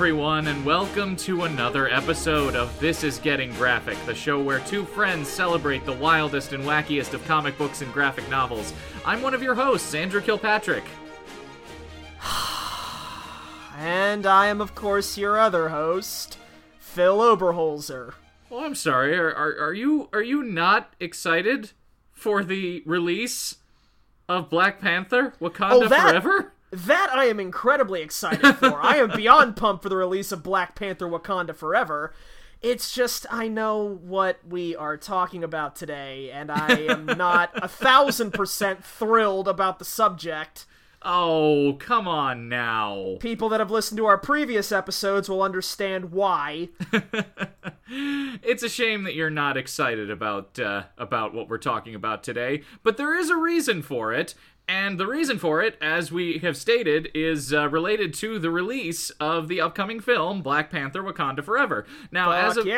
everyone, and welcome to another episode of This Is Getting Graphic, the show where two friends celebrate the wildest and wackiest of comic books and graphic novels. I'm one of your hosts, Andrew Kilpatrick. And I am, of course, your other host, Phil Oberholzer. Oh, I'm sorry. Are you not excited for the release of Black Panther: Wakanda Forever? That I am incredibly excited for. I am beyond pumped for the release of Black Panther: Wakanda Forever. It's just, I know what we are talking about today, and I am not 1,000% thrilled about the subject. Oh, come on now. People that have listened to our previous episodes will understand why. It's a shame that you're not excited about what we're talking about today, but there is a reason for it, and the reason for it, as we have stated, is related to the release of the upcoming film, Black Panther: Wakanda Forever. Now,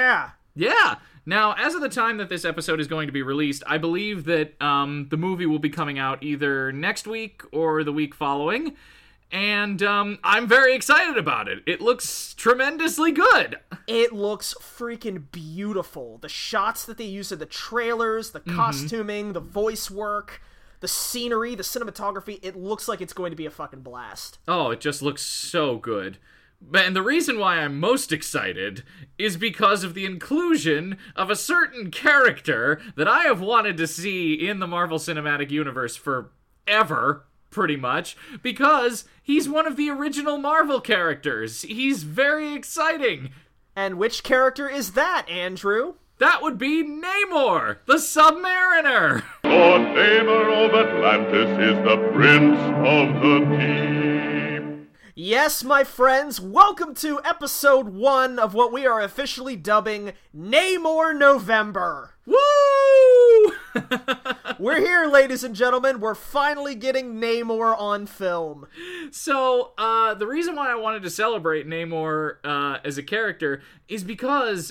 Now, as of the time that this episode is going to be released, I believe that the movie will be coming out either next week or the week following, and I'm very excited about it. It looks tremendously good. It looks freaking beautiful. The shots that they use in the trailers, the costuming, the voice work, the scenery, the cinematography, it looks like it's going to be a fucking blast. Oh, it just looks so good. And the reason why I'm most excited is because of the inclusion of a certain character that I have wanted to see in the Marvel Cinematic Universe forever, pretty much, because he's one of the original Marvel characters. He's very exciting. And which character is that, Andrew? That would be Namor, the Submariner. Lord Namor of Atlantis is the Prince of the Deep. Yes, my friends, welcome to episode 1 of what we are officially dubbing Namor November. Woo! We're here, ladies and gentlemen. We're finally getting Namor on film. So, the reason why I wanted to celebrate Namor as a character is because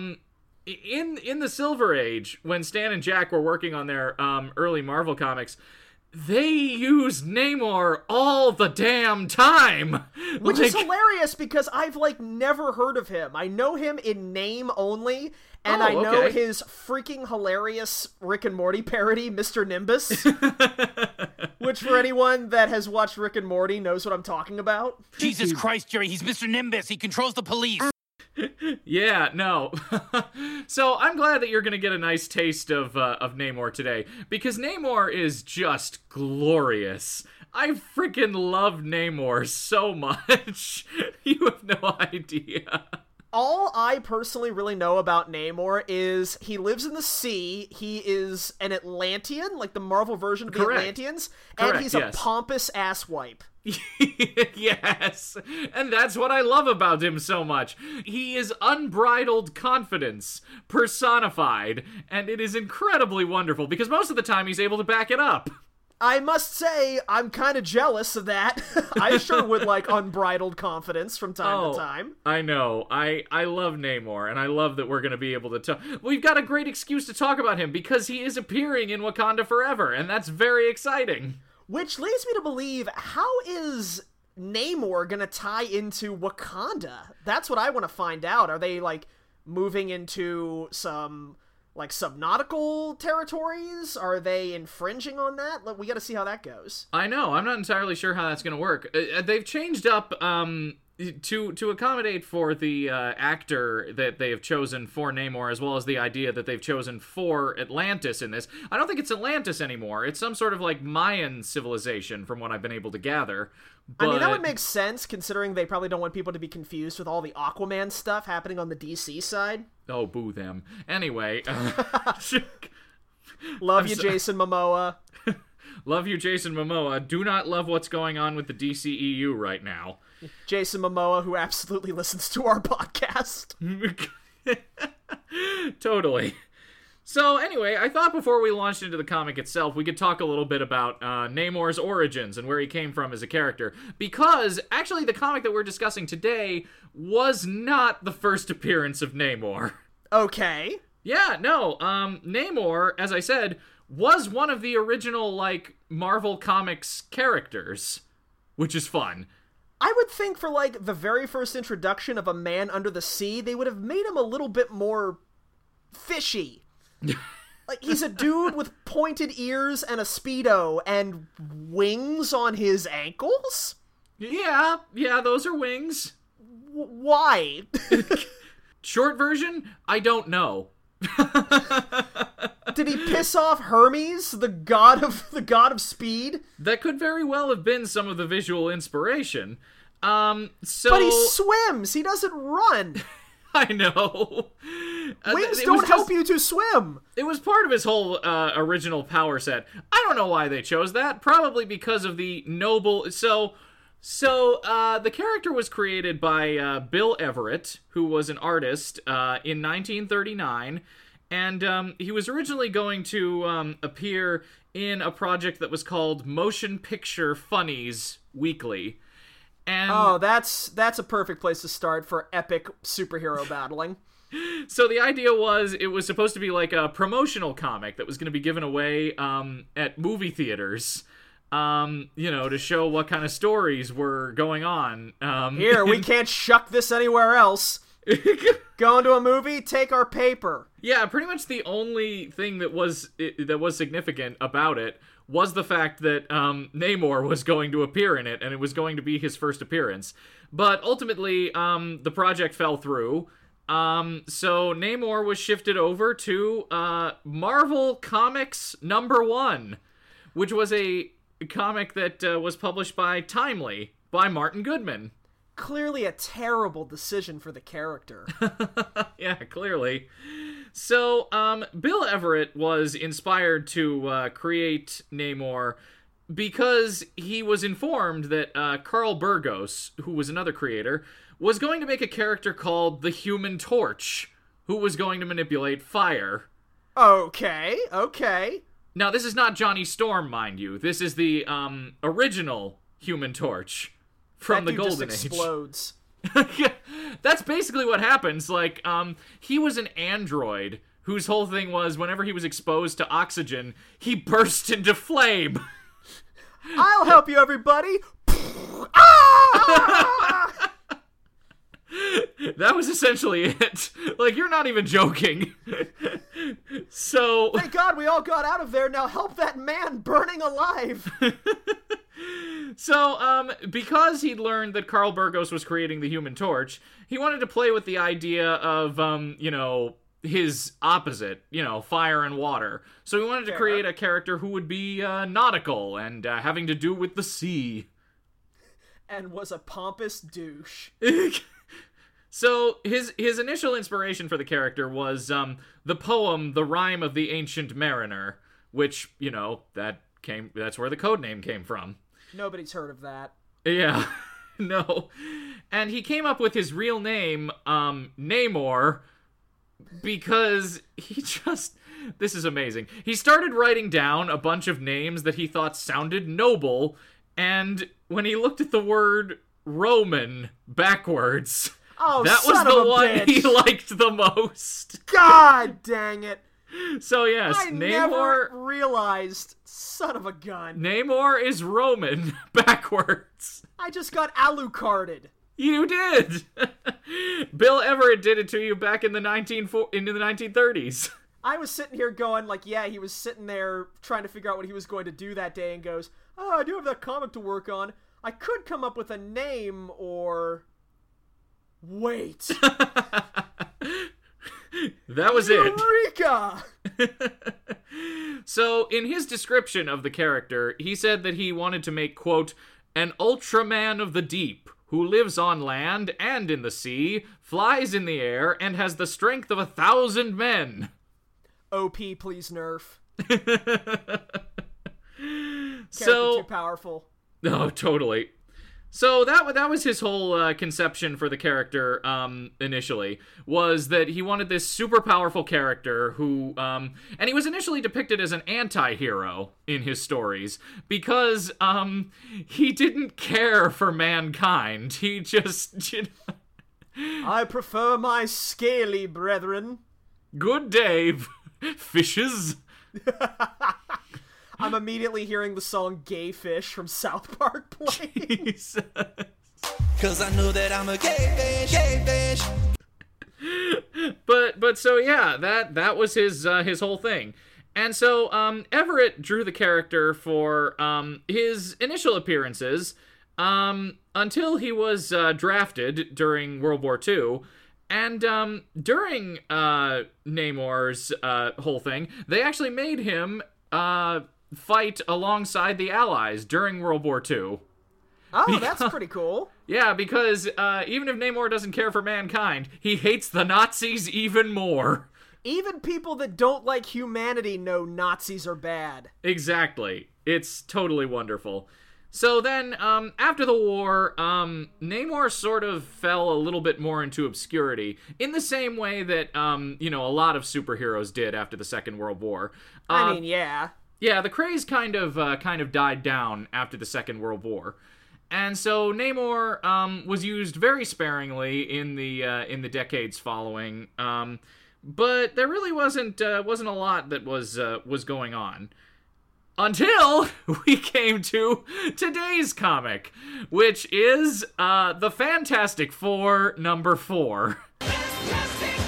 in the Silver Age, when Stan and Jack were working on their early Marvel comics, they use Namor all the damn time. Which is hilarious because I've, never heard of him. I know him in name only, and I know his freaking hilarious Rick and Morty parody, Mr. Nimbus. Which, for anyone that has watched Rick and Morty, knows what I'm talking about. Jesus Christ, Jerry, he's Mr. Nimbus. He controls the police. Yeah, no. So I'm glad that you're going to get a nice taste of Namor today, because Namor is just glorious. I freaking love Namor so much. You have no idea. All I personally really know about Namor is he lives in the sea, he is an Atlantean, like the Marvel version of the Atlanteans, and he's a pompous asswipe. Yes, and that's what I love about him so much. He is unbridled confidence personified, and it is incredibly wonderful, because most of the time he's able to back it up. I must say, I'm kind of jealous of that. I sure would like unbridled confidence from time to time. I know. I love Namor, and I love that we're going to be able to talk. We've got a great excuse to talk about him, because he is appearing in Wakanda Forever, and that's very exciting. Which leads me to believe, how is Namor gonna tie into Wakanda? That's what I want to find out. Are they, moving into some, subnautical territories? Are they infringing on that? We gotta see how that goes. I know. I'm not entirely sure how that's gonna work. They've changed up, to accommodate for the actor that they have chosen for Namor, as well as the idea that they've chosen for Atlantis in this. I don't think it's Atlantis anymore. It's some sort of Mayan civilization, from what I've been able to gather. But... I mean, that would make sense, considering they probably don't want people to be confused with all the Aquaman stuff happening on the DC side. Oh, boo them. Anyway. Love you, Jason Momoa. Love you, Jason Momoa. Do not love what's going on with the DCEU right now. Jason Momoa, who absolutely listens to our podcast. Totally. So anyway, I thought before we launched into the comic itself, we could talk a little bit about Namor's origins and where he came from as a character. Because, actually, the comic that we're discussing today was not the first appearance of Namor. Okay. Yeah, no, Namor, as I said, was one of the original, Marvel Comics characters, which is fun. I would think for, like, the very first introduction of a man under the sea, they would have made him a little bit more fishy. Like, he's a dude with pointed ears and a Speedo and wings on his ankles? Yeah, those are wings. Why? Short version, I don't know. Did he piss off Hermes, the god of speed? That could very well have been some of the visual inspiration. But he swims. He doesn't run. I know. Wings don't help you to swim. It was part of his whole original power set. I don't know why they chose that. Probably because of the noble. So the character was created by Bill Everett, who was an artist in 1939. And he was originally going to appear in a project that was called Motion Picture Funnies Weekly. And that's a perfect place to start for epic superhero battling. So the idea was it was supposed to be like a promotional comic that was going to be given away at movie theaters, to show what kind of stories were going on. Here, we can't shuck this anywhere else. Go into a movie, take our paper. Yeah, pretty much the only thing that was significant about it was the fact that Namor was going to appear in it, and it was going to be his first appearance. But ultimately, the project fell through. So Namor was shifted over to Marvel Comics #1, which was a comic that was published by Timely, by Martin Goodman. Clearly a terrible decision for the character. Yeah, clearly. So, Bill Everett was inspired to create Namor because he was informed that Carl Burgos, who was another creator, was going to make a character called the Human Torch, who was going to manipulate fire. Okay. Now, this is not Johnny Storm, mind you. This is the original Human Torch from the Golden Age. Explodes. That's basically what happens. Like, he was an android whose whole thing was whenever he was exposed to oxygen, he burst into flame. I'll help you, everybody. That was essentially it. Like, you're not even joking. So... Thank God we all got out of there. Now help that man burning alive. So, because he'd learned that Carl Burgos was creating the Human Torch, he wanted to play with the idea of, his opposite, fire and water. So he wanted to create a character who would be nautical and having to do with the sea. And was a pompous douche. So his initial inspiration for the character was the poem The Rime of the Ancient Mariner, which, that's where the codename came from. Nobody's heard of that. Yeah, no. And he came up with his real name, Namor, because this is amazing. He started writing down a bunch of names that he thought sounded noble, and when he looked at the word Roman backwards, that was the one he liked the most. God dang it. So yes, I never realized, son of a gun. Namor is Roman backwards. I just got Alucarded. You did. Bill Everett did it to you back in the 1930s. I was sitting here going he was sitting there trying to figure out what he was going to do that day and goes, I do have that comic to work on. I could come up with a name or... Wait. That was it. Eureka! So, in his description of the character, he said that he wanted to make, quote, an Ultraman of the deep, who lives on land and in the sea, flies in the air, and has the strength of 1,000 men. OP, please nerf. So too powerful. Oh, totally. So that was his whole conception for the character initially, was that he wanted this super powerful character who, and he was initially depicted as an anti-hero in his stories because he didn't care for mankind. He just, I prefer my scaly brethren. Good day, fishes. I'm immediately hearing the song Gay Fish from South Park playing. Jesus. 'Cause I know that I'm a gay fish. But so yeah, that was his whole thing. And so Everett drew the character for his initial appearances until he was drafted during World War II. And during Namor's whole thing, they actually made him fight alongside the Allies during World War II. Oh, that's pretty cool. Yeah, because even if Namor doesn't care for mankind, he hates the Nazis even more. Even people that don't like humanity know Nazis are bad. Exactly. It's totally wonderful. So then, after the war, Namor sort of fell a little bit more into obscurity, in the same way that, a lot of superheroes did after the Second World War. I mean, yeah. Yeah, the craze kind of died down after the Second World War. And so Namor was used very sparingly in the decades following, but there really wasn't a lot that was going on until we came to today's comic, which is the Fantastic Four #4. Fantastic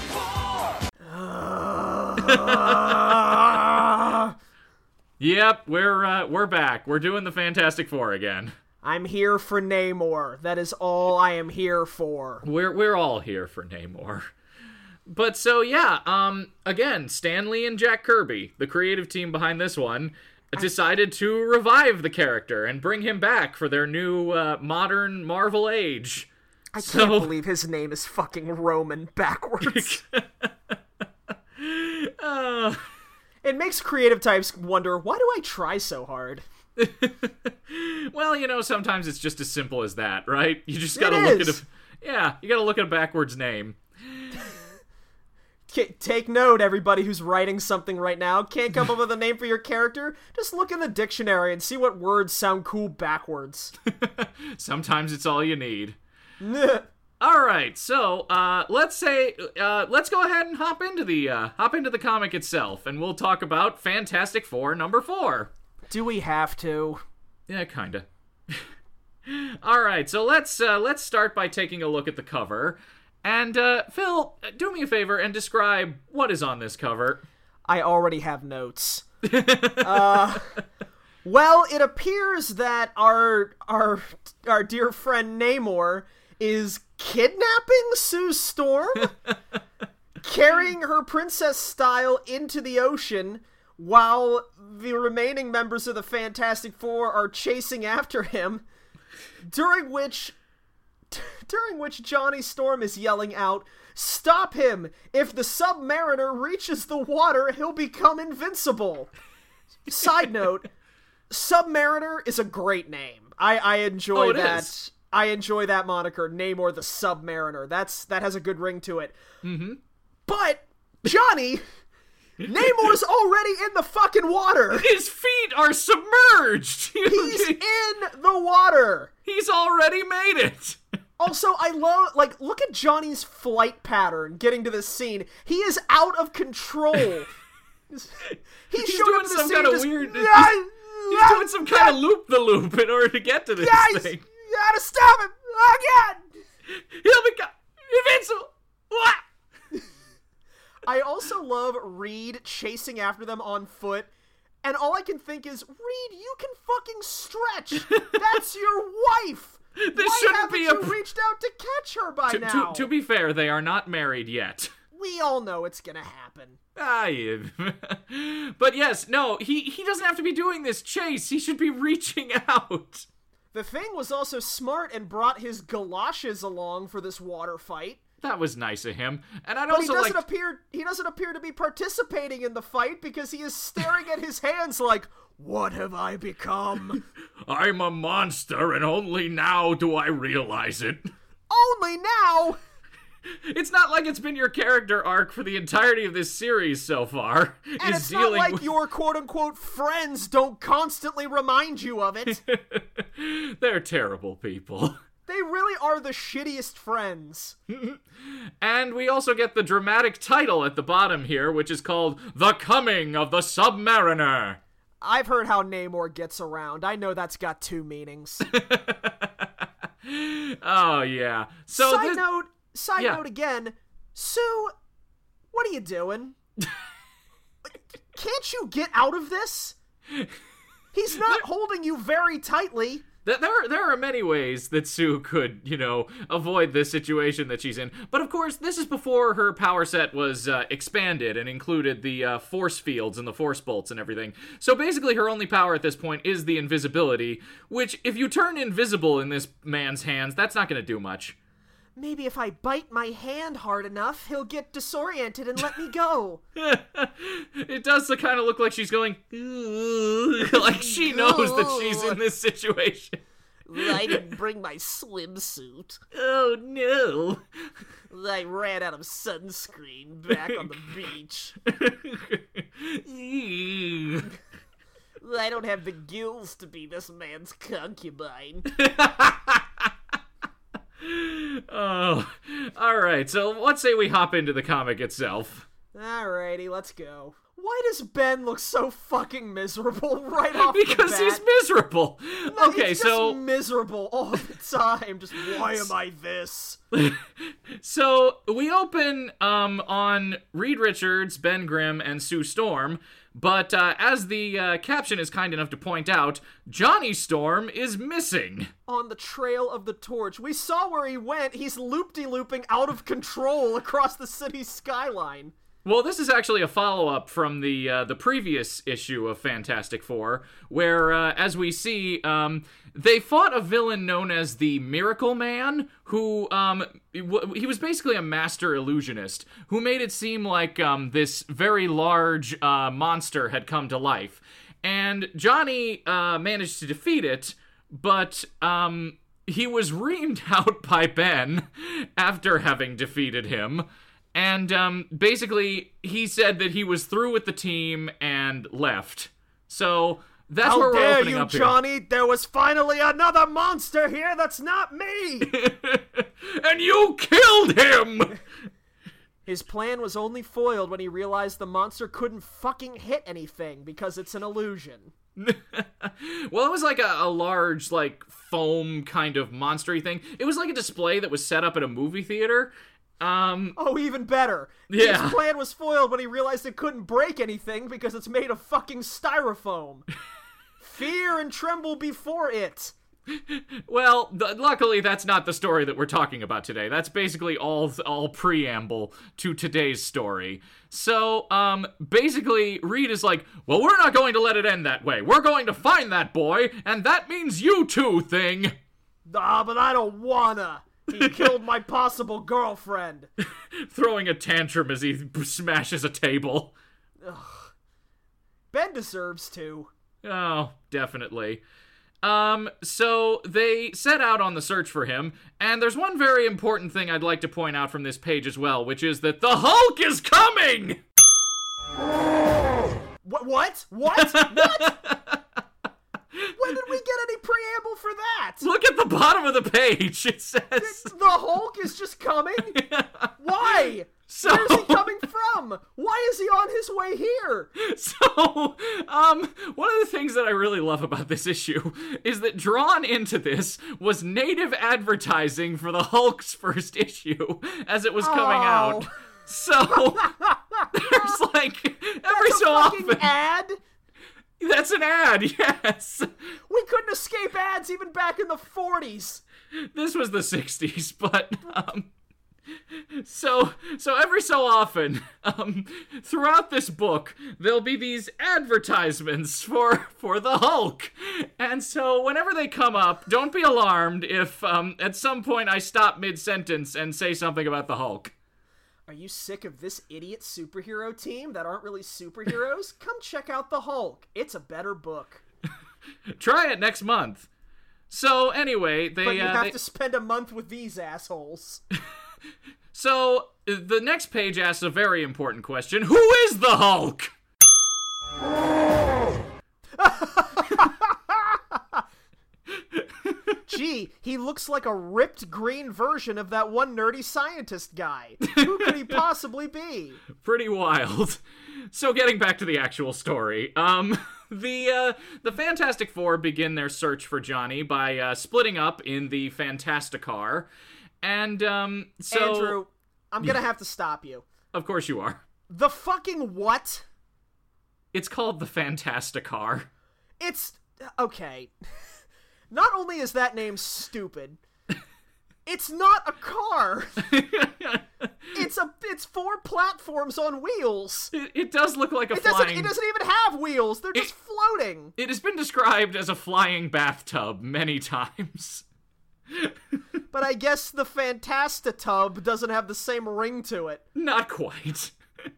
Four. Yep, we're back. We're doing the Fantastic Four again. I'm here for Namor. That is all I am here for. We're all here for Namor. But so yeah, again, Stan Lee and Jack Kirby, the creative team behind this one, decided to revive the character and bring him back for their new modern Marvel age. I can't believe his name is fucking Roman backwards. It makes creative types wonder, why do I try so hard? Well, sometimes it's just as simple as that, right? You just gotta look at you gotta look at a backwards name. Take note, everybody who's writing something right now. Can't come up with a name for your character? Just look in the dictionary and see what words sound cool backwards. Sometimes it's all you need. Alright, so, let's go ahead and hop into the comic itself, and we'll talk about Fantastic Four #4. Do we have to? Yeah, kinda. Alright, so let's start by taking a look at the cover. And, Phil, do me a favor and describe what is on this cover. I already have notes. Well, it appears that our dear friend Namor is kidnapping Sue Storm, carrying her princess style into the ocean, while the remaining members of the Fantastic Four are chasing after him, during which Johnny Storm is yelling out, "Stop him! If the Submariner reaches the water, he'll become invincible!" Side note, Submariner is a great name. I enjoy that. Is. I enjoy that moniker, Namor the Submariner. That has a good ring to it. Mm-hmm. But, Johnny, Namor's already in the fucking water! His feet are submerged! He's in the water! He's already made it! Also, I love, look at Johnny's flight pattern getting to this scene. He is out of control. He's doing some kind of weird... He's doing some kind of loop-the-loop in order to get to this thing. You gotta stop him! Again! He'll become invincible! What? I also love Reed chasing after them on foot, and all I can think is, Reed, you can fucking stretch! That's your wife! Why haven't you reached out to catch her by now? To be fair, they are not married yet. We all know it's gonna happen. Yeah. But yes, no, he doesn't have to be doing this chase. He should be reaching out. The Thing was also smart and brought his galoshes along for this water fight. That was nice of him. And he doesn't appear to be participating in the fight because he is staring at his hands like, what have I become? I'm a monster, and only now do I realize it. Only now? It's not like it's been your character arc for the entirety of this series so far. And it's not like your quote-unquote friends don't constantly remind you of it. They're terrible people. They really are the shittiest friends. And we also get the dramatic title at the bottom here, which is called The Coming of the Submariner. I've heard how Namor gets around. I know that's got two meanings. Oh, yeah. So Side Yeah. note again, Sue, what are you doing? Can't you get out of this? He's not holding you very tightly. There are many ways that Sue could, avoid this situation that she's in. But of course, this is before her power set was expanded and included the force fields and the force bolts and everything. So basically, her only power at this point is the invisibility, which, if you turn invisible in this man's hands, that's not going to do much. Maybe if I bite my hand hard enough, he'll get disoriented and let me go. It does kind of look like she's going, like she knows that she's in this situation. I didn't bring my swimsuit. Oh, no. I ran out of sunscreen back on the beach. I don't have the gills to be this man's concubine. Oh, alright, so let's say we hop into the comic itself. Alrighty, let's go. Why does Ben look so fucking miserable right off the bat? Because he's miserable. Okay, he's so... just miserable all the time. Just, why am I this? So, we open on Reed Richards, Ben Grimm, and Sue Storm, but as the caption is kind enough to point out, Johnny Storm is missing. On the trail of the torch. We saw where he went. He's loop-de-looping out of control across the city's skyline. Well, this is actually a follow-up from the previous issue of Fantastic Four, where, as we see, they fought a villain known as the Miracle Man, who, he was basically a master illusionist, who made it seem like this very large monster had come to life. And Johnny managed to defeat it, but he was reamed out by Ben after having defeated him. And basically, he said that he was through with the team and left. So that's where we're opening up here. How dare you, Johnny? There was finally another monster here that's not me! And you killed him! His plan was only foiled when he realized the monster couldn't fucking hit anything because it's an illusion. Well, it was like a large, foam kind of monstery thing. It was like a display that was set up at a movie theater. Oh, even better. Yeah. His plan was foiled when he realized it couldn't break anything because it's made of fucking styrofoam. Fear and tremble before it. Well, luckily that's not the story that we're talking about today. That's basically all preamble to today's story. So, basically, Reed is like, well, we're not going to let it end that way. We're going to find that boy, and that means you too, Thing. Ah, but I don't wanna. He killed my possible girlfriend. Throwing a tantrum as he smashes a table. Ugh. Ben deserves to. Oh, definitely. So they set out on the search for him, and there's one very important thing I'd like to point out from this page as well, which is that the Hulk is coming! What? What? When did we get any preamble for that? Look at the bottom of the page. It says... The Hulk is just coming? Why? So... Where's he coming from? Why is he on his way here? So, one of the things that I really love about this issue is that drawn into this was native advertising for the Hulk's first issue as it was coming out. So, there's every so often... ad? That's an ad, yes. We couldn't escape ads even back in the 40s. This was the 60s, but, So every so often, throughout this book, there'll be these advertisements for the Hulk. And so whenever they come up, don't be alarmed if, at some point I stop mid-sentence and say something about the Hulk. Are you sick of this idiot superhero team that aren't really superheroes? Come check out The Hulk. It's a better book. Try it next month. So anyway, But you have to spend a month with these assholes. So the next page asks a very important question. Who is the Hulk? Gee, he looks like a ripped green version of that one nerdy scientist guy. Who could he possibly be? Pretty wild. So getting back to the actual story, the Fantastic Four begin their search for Johnny by splitting up in the Fantasticar, and so Andrew, I'm gonna have to stop you. Of course you are. The fucking what? It's called the Fantasticar. It's okay. Not only is that name stupid, it's not a car. It's 4 platforms on wheels. It does look like It doesn't even have wheels. They're just floating. It has been described as a flying bathtub many times. But I guess the Fantastatub doesn't have the same ring to it. Not quite.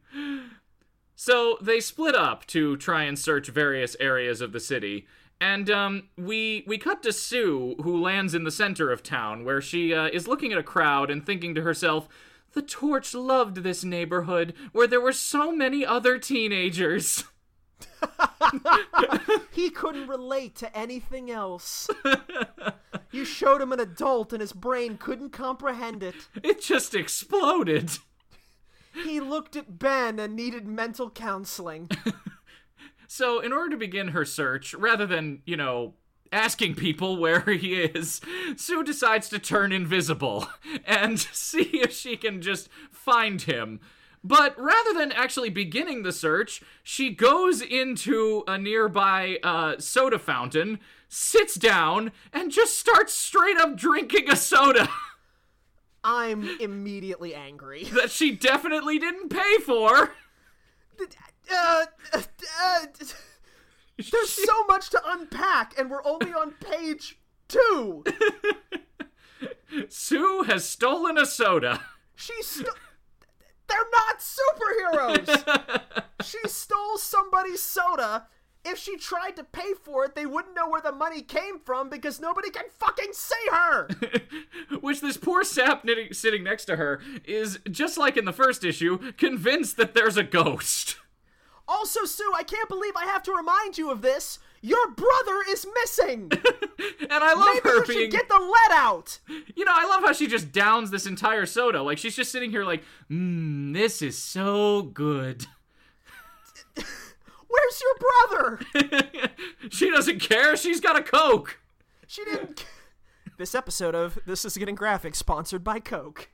So they split up to try and search various areas of the city. And we cut to Sue, who lands in the center of town, where she is looking at a crowd and thinking to herself, "The Torch loved this neighborhood, where there were so many other teenagers." He couldn't relate to anything else. You showed him an adult and his brain couldn't comprehend it. It just exploded. He looked at Ben and needed mental counseling. So, in order to begin her search, rather than, asking people where he is, Sue decides to turn invisible and see if she can just find him. But rather than actually beginning the search, she goes into a nearby soda fountain, sits down, and just starts straight up drinking a soda. I'm immediately angry. That she definitely didn't pay for. There's so much to unpack, and we're only on page 2. Sue has stolen a soda. They're not superheroes! She stole somebody's soda. If she tried to pay for it, they wouldn't know where the money came from because nobody can fucking see her! Which this poor sap sitting next to her is, just like in the first issue, convinced that there's a ghost. Also, Sue, I can't believe I have to remind you of this. Your brother is missing! And I love her Maybe you should get the lead out! I love how she just downs this entire soda. Like, she's just sitting here like, this is so good. Where's your brother? She doesn't care. She's got a Coke. She didn't... This episode of This Is Getting Graphic, sponsored by Coke.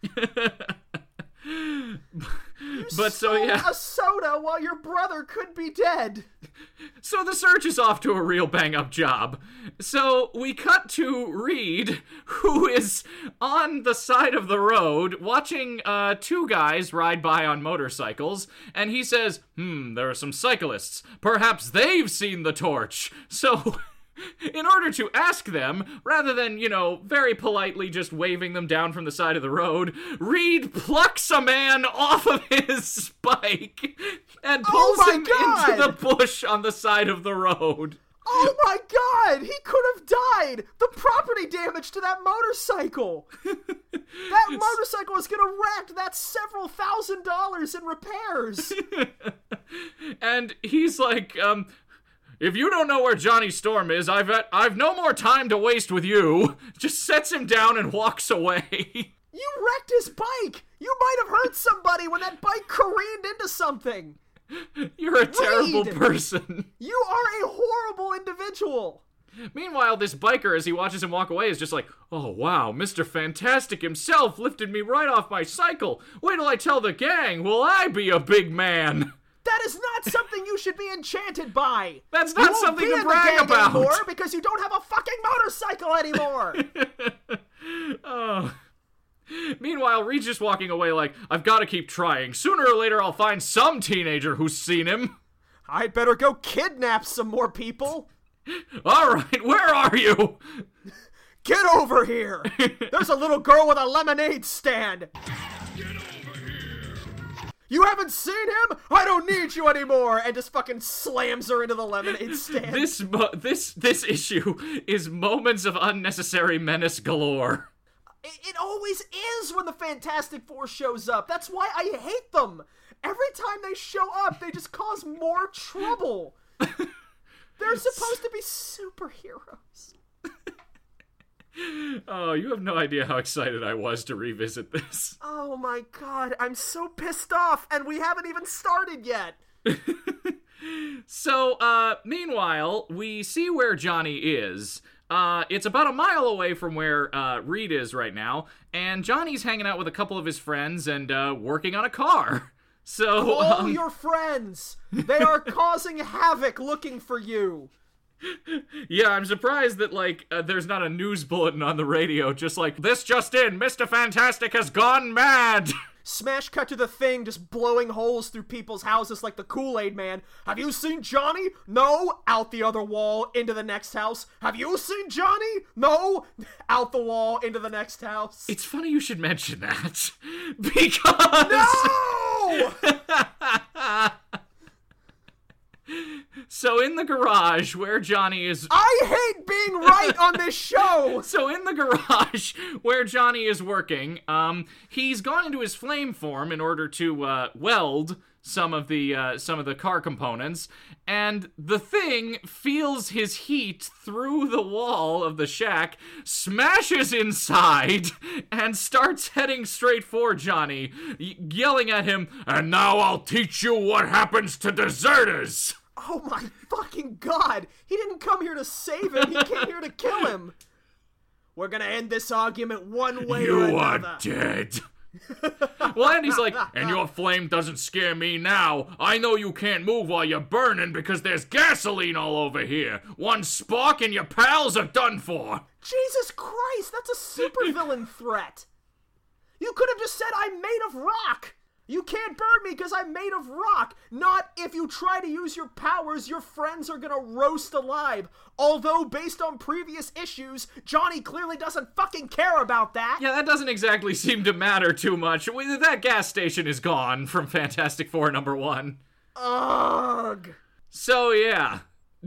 But so, yeah. A soda while your brother could be dead. So the search is off to a real bang-up job. So we cut to Reed, who is on the side of the road watching 2 guys ride by on motorcycles, and he says, there are some cyclists. Perhaps they've seen the Torch. So... in order to ask them, rather than, very politely just waving them down from the side of the road, Reed plucks a man off of his bike and pulls him into the bush on the side of the road. Oh my god! He could have died! The property damage to that motorcycle! That motorcycle is gonna wreck! That's several $1,000s in repairs! And he's like, if you don't know where Johnny Storm is, I've no more time to waste with you. Just sets him down and walks away. You wrecked his bike! You might have hurt somebody when that bike careened into something! You're a terrible Reed, person. You are a horrible individual! Meanwhile, this biker, as he watches him walk away, is just like, oh wow, Mr. Fantastic himself lifted me right off my cycle. Wait till I tell the gang, will I be a big man? That is not something you should be enchanted by. That's not something to brag about. Anymore because you don't have a fucking motorcycle anymore. Oh. Meanwhile, Reed's just walking away like, I've got to keep trying. Sooner or later, I'll find some teenager who's seen him. I'd better go kidnap some more people. All right, where are you? Get over here. There's a little girl with a lemonade stand. You haven't seen him? I don't need you anymore! And just fucking slams her into the lemonade stand. This issue is moments of unnecessary menace galore. It always is when the Fantastic Four shows up. That's why I hate them. Every time they show up, they just cause more trouble. They're supposed to be superheroes. Oh, you have no idea how excited I was to revisit this. Oh my god, I'm so pissed off, and we haven't even started yet. So, meanwhile, we see where Johnny is. It's about a mile away from where Reed is right now, and Johnny's hanging out with a couple of his friends and working on a car. So, All your friends! They are causing havoc looking for you! yeah, I'm surprised that, there's not a news bulletin on the radio just like, this just in, Mr. Fantastic has gone mad! Smash cut to the Thing just blowing holes through people's houses like the Kool-Aid Man. Have you seen Johnny? No. Out the other wall, into the next house. Have you seen Johnny? No. Out the wall, into the next house. It's funny you should mention that, because... No! So in the garage where Johnny is... I hate being right on this show! So in the garage where Johnny is working, he's gone into his flame form in order to weld some of the car components, and the Thing feels his heat through the wall of the shack, smashes inside, and starts heading straight for Johnny, yelling at him, "And now I'll teach you what happens to deserters!" Oh my fucking god! He didn't come here to save him, he came here to kill him! We're gonna end this argument one way or You another. are dead. Well, and he's like, and your flame doesn't scare me now. I know you can't move while you're burning because there's gasoline all over here. One spark and your pals are done for. Jesus Christ, that's a supervillain threat! You could have just said, I'm made of rock! You can't burn me because I'm made of rock! Not if you try to use your powers, your friends are gonna roast alive. Although, based on previous issues, Johnny clearly doesn't fucking care about that! Yeah, that doesn't exactly seem to matter too much. That gas station is gone from Fantastic Four #1. Ugh! So, yeah.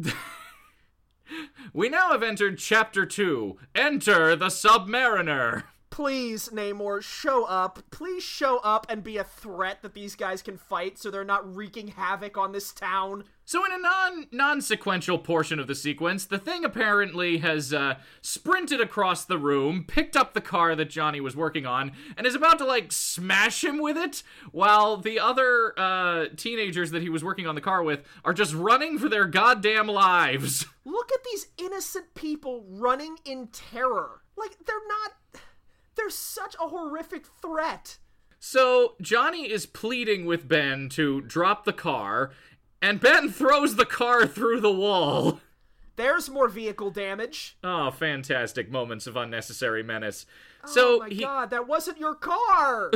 We now have entered Chapter 2. Enter the Submariner. Please, Namor, show up. Please show up and be a threat that these guys can fight so they're not wreaking havoc on this town. So in a non-sequential portion of the sequence, the Thing apparently has sprinted across the room, picked up the car that Johnny was working on, and is about to, smash him with it, while the other teenagers that he was working on the car with are just running for their goddamn lives. Look at these innocent people running in terror. They're such a horrific threat. So Johnny is pleading with Ben to drop the car, and Ben throws the car through the wall. There's more vehicle damage. Oh, fantastic moments of unnecessary menace. Oh my god, that wasn't your car!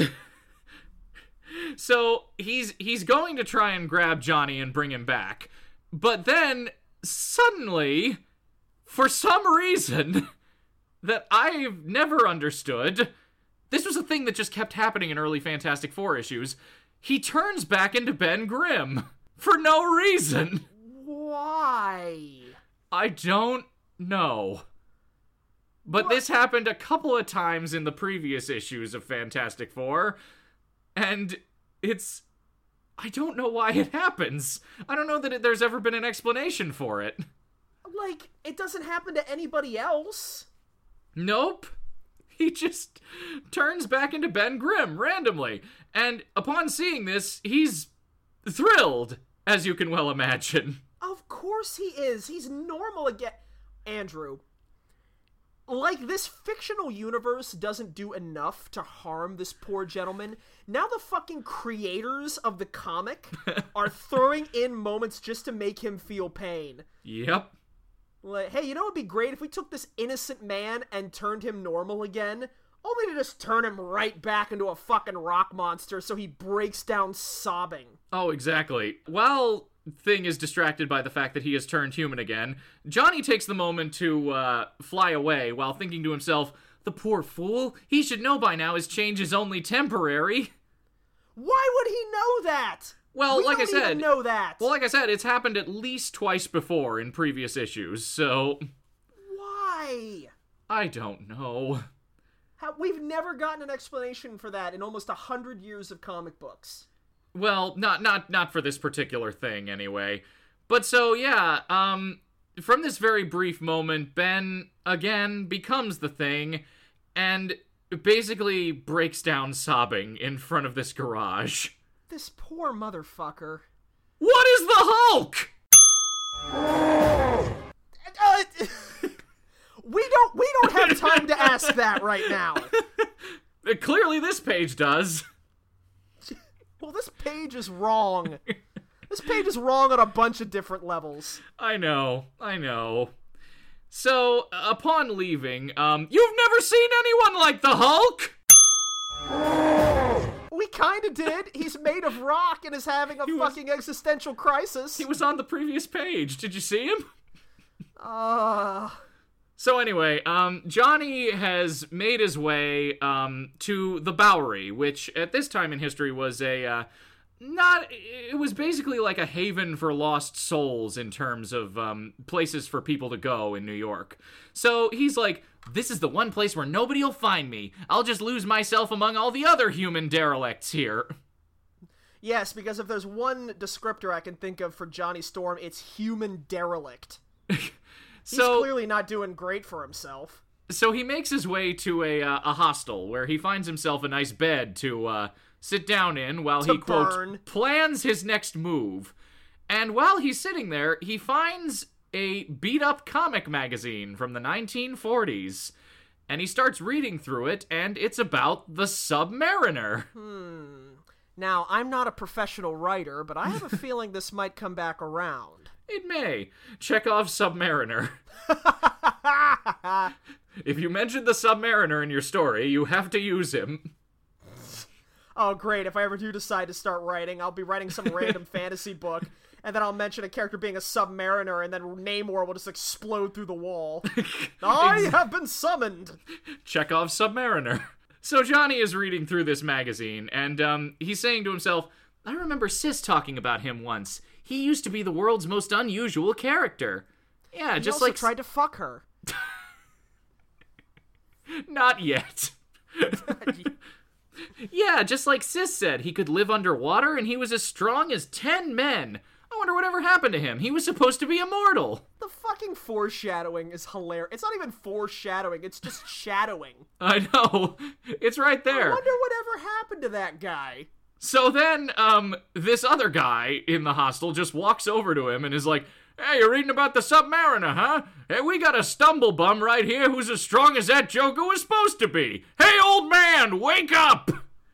So he's going to try and grab Johnny and bring him back. But then, suddenly, for some reason that I've never understood, this was a thing that just kept happening in early Fantastic Four issues, he turns back into Ben Grimm. For no reason. Why? I don't know. But this happened a couple of times in the previous issues of Fantastic Four, and I don't know why it happens. I don't know that there's ever been an explanation for it. It doesn't happen to anybody else. Nope. He just turns back into Ben Grimm randomly. And upon seeing this, he's thrilled, as you can well imagine. Of course he is. He's normal again. Andrew, this fictional universe doesn't do enough to harm this poor gentleman. Now the fucking creators of the comic are throwing in moments just to make him feel pain. Yep. Hey, you know what would be great if we took this innocent man and turned him normal again? Only to just turn him right back into a fucking rock monster so he breaks down sobbing. Oh, exactly. While Thing is distracted by the fact that he has turned human again, Johnny takes the moment to fly away while thinking to himself, the poor fool, he should know by now his change is only temporary. Why would he know that? Well, we like don't I said, even know that. Well, like I said, it's happened at least twice before in previous issues, so why? I don't know. We've never gotten an explanation for that in almost 100 years of comic books. Well, not for this particular thing, anyway. But so, yeah, from this very brief moment, Ben, again, becomes the Thing, and basically breaks down sobbing in front of this garage. This poor motherfucker. What is is the Hulk? We don't have time to ask that right now. Clearly this page does. Well, this page is wrong. This page is wrong on a bunch of different levels. I know. So, upon leaving, you've never seen anyone like the Hulk? We kinda did. He's made of rock and is having a fucking existential crisis. He was on the previous page. Did you see him? So anyway, Johnny has made his way to the Bowery, which at this time in history was it was basically like a haven for lost souls in terms of places for people to go in New York. So he's like, this is the one place where nobody will find me. I'll just lose myself among all the other human derelicts here. Yes, because if there's one descriptor I can think of for Johnny Storm, it's human derelict. He's clearly not doing great for himself. So he makes his way to a hostel where he finds himself a nice bed to sit down in while he, quote, plans his next move. And while he's sitting there, he finds a beat-up comic magazine from the 1940s. And he starts reading through it, and it's about the Submariner. Now, I'm not a professional writer, but I have a feeling this might come back around. It may. Chekhov's Submariner. If you mention the Submariner in your story, you have to use him. Oh, great. If I ever do decide to start writing, I'll be writing some random fantasy book, and then I'll mention a character being a submariner, and then Namor will just explode through the wall. I have been summoned! Chekhov's Submariner. So Johnny is reading through this magazine, and he's saying to himself, I remember Sis talking about him once. He used to be the world's most unusual character. Yeah, just like... He also tried to fuck her. Not yet. Yeah, just like Sis said, he could live underwater and he was as strong as 10 men. I wonder whatever happened to him. He was supposed to be immortal. The fucking foreshadowing is hilarious. It's not even foreshadowing, it's just shadowing. I know. It's right there. I wonder whatever happened to that guy. So then, this other guy in the hostel just walks over to him and is like, hey, you're reading about the Submariner, huh? Hey, we got a stumblebum right here who's as strong as that Joker was supposed to be. Hey, old man, wake up!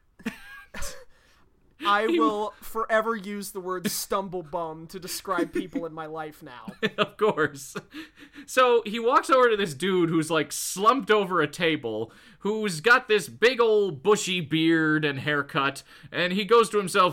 I will forever use the word stumblebum to describe people in my life now. Of course. So he walks over to this dude who's like slumped over a table, who's got this big old bushy beard and haircut, and he goes to himself,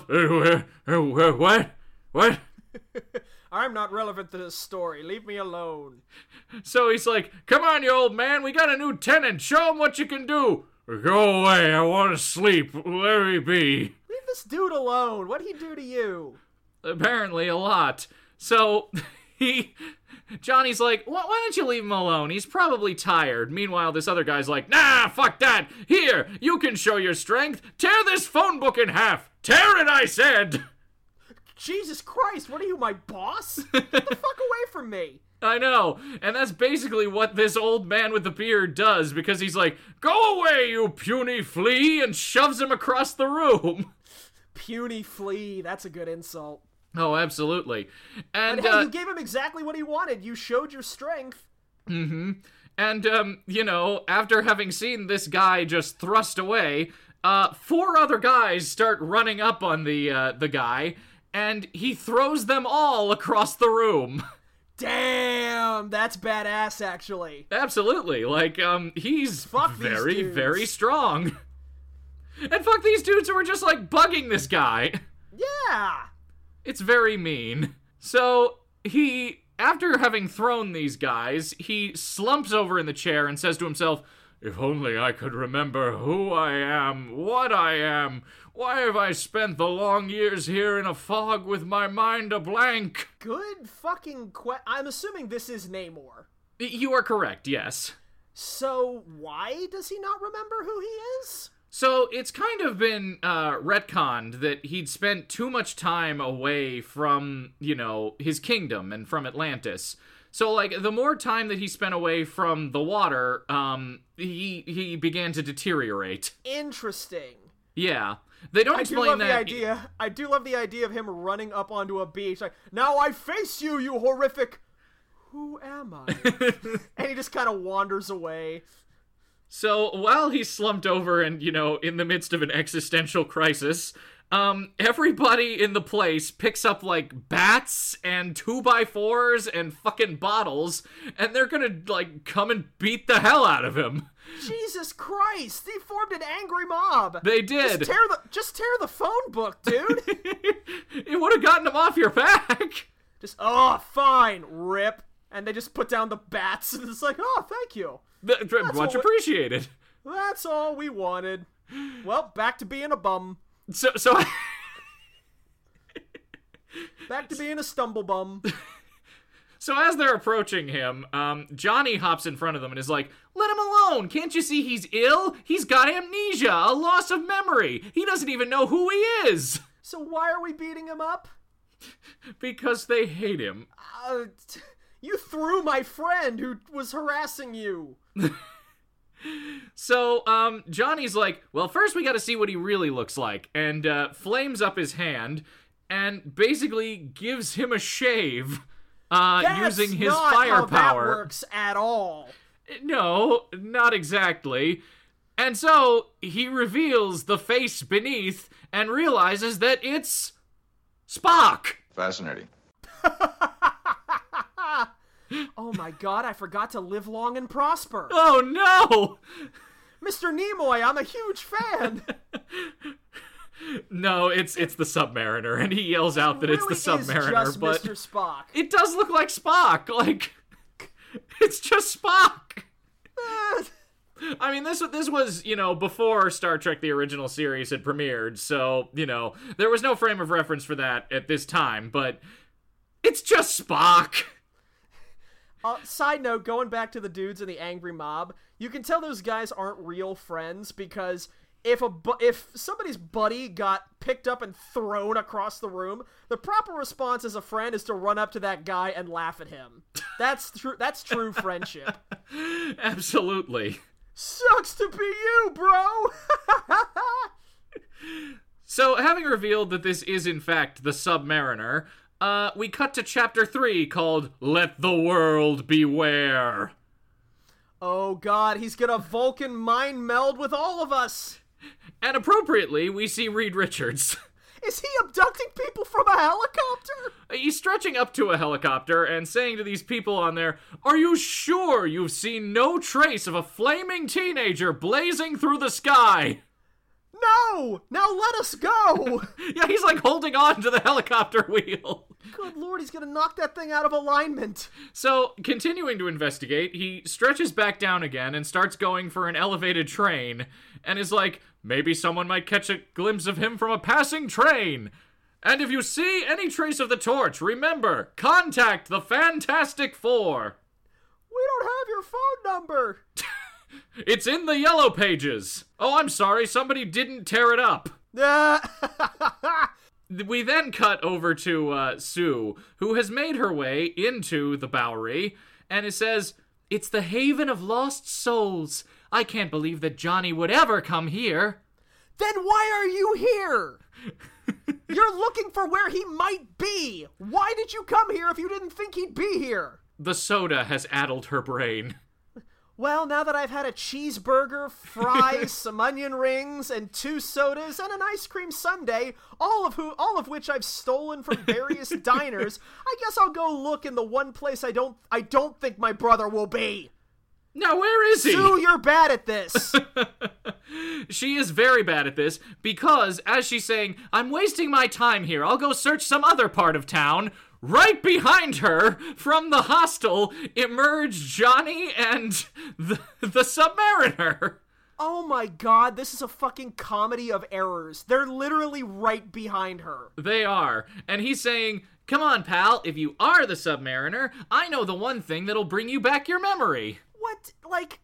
what? What? I'm not relevant to this story. Leave me alone. So he's like, come on, you old man, we got a new tenant. Show him what you can do. Go away, I want to sleep. Let me be. Leave this dude alone. What'd he do to you? Apparently a lot. So Johnny's like, why don't you leave him alone? He's probably tired. Meanwhile, this other guy's like, nah, fuck that. Here, you can show your strength. Tear this phone book in half. Tear it, I said. Jesus Christ, what are you, my boss? Get the fuck away from me. I know, and that's basically what this old man with the beard does, because he's like, go away, you puny flea, and shoves him across the room. Puny flea, that's a good insult. Oh, absolutely. And hey, you gave him exactly what he wanted. You showed your strength. Mm-hmm. And, you know, after having seen this guy just thrust away, 4 other guys start running up on the guy, and he throws them all across the room. Damn, that's badass, actually. Absolutely. Like, he's very, very strong. And fuck these dudes who were just, like, bugging this guy. Yeah. It's very mean. So, he, after having thrown these guys, he slumps over in the chair and says to himself, if only I could remember who I am, what I am. Why have I spent the long years here in a fog with my mind a blank? Good fucking I'm assuming this is Namor. You are correct, yes. So, why does he not remember who he is? So, it's kind of been retconned that he'd spent too much time away from, you know, his kingdom and from Atlantis. So, like, the more time that he spent away from the water, he began to deteriorate. Interesting. Yeah. They don't I do explain love that. the idea. I do love the idea of him running up onto a beach like, now I face you, you horrific. Who am I? And he just kind of wanders away. So while he's slumped over and, in the midst of an existential crisis, everybody in the place picks up, like, bats and 2x4s and fucking bottles, and they're gonna, like, come and beat the hell out of him. Jesus Christ! They formed an angry mob. They did. Just tear the phone book, dude. It would have gotten them off your back. Just fine, rip. And they just put down the bats, and it's like, oh, thank you. Much appreciated. That's all we wanted. Well, back to being a bum. So Back to being a stumble bum. So as they're approaching him, Johnny hops in front of them and is like, let him alone! Can't you see he's ill? He's got amnesia, a loss of memory. He doesn't even know who he is. So why are we beating him up? Because they hate him. You threw my friend who was harassing you. So, Johnny's like, well, first we gotta see what he really looks like, and flames up his hand and basically gives him a shave using his firepower. That's not how that works at all. No, not exactly. And so he reveals the face beneath and realizes that it's Spock. Fascinating. Oh my god, I forgot to live long and prosper. Oh no! Mr. Nimoy, I'm a huge fan. No, it's the Submariner, and he yells out that really it's the Submariner, just but Mr. Spock. It does look like Spock. Like, it's just Spock. I mean, this was, before Star Trek the original series had premiered, so, there was no frame of reference for that at this time, but it's just Spock. Side note, going back to the dudes in the angry mob, you can tell those guys aren't real friends because if somebody's buddy got picked up and thrown across the room, the proper response as a friend is to run up to that guy and laugh at him. That's true friendship. Absolutely. Sucks to be you, bro! So, having revealed that this is in fact the Submariner, we cut to chapter 3 called Let the World Beware. Oh god, he's gonna Vulcan mind meld with all of us! And appropriately, we see Reed Richards. Is he abducting people from a helicopter? He's stretching up to a helicopter and saying to these people on there, are you sure you've seen no trace of a flaming teenager blazing through the sky? No! Now let us go! Yeah, he's like holding on to the helicopter wheel. Good lord, he's gonna knock that thing out of alignment. So, continuing to investigate, he stretches back down again and starts going for an elevated train, and is like, maybe someone might catch a glimpse of him from a passing train. And if you see any trace of the torch, remember, contact the Fantastic Four. We don't have your phone number. It's in the yellow pages. Oh, I'm sorry, somebody didn't tear it up. We then cut over to Sue, who has made her way into the Bowery, and it says, it's the haven of lost souls. I can't believe that Johnny would ever come here. Then why are you here? You're looking for where he might be. Why did you come here if you didn't think he'd be here? The soda has addled her brain. Well, now that I've had a cheeseburger, fries, some onion rings, and 2 sodas, and an ice cream sundae, all of which I've stolen from various diners, I guess I'll go look in the one place I don't think my brother will be. Now, where is he? Sue, you're bad at this. She is very bad at this, because, as she's saying, I'm wasting my time here, I'll go search some other part of town. Right behind her, from the hostel, emerge Johnny and the Submariner. Oh my god, this is a fucking comedy of errors. They're literally right behind her. They are. And he's saying, come on, pal, if you are the Submariner, I know the one thing that'll bring you back your memory. What? Like,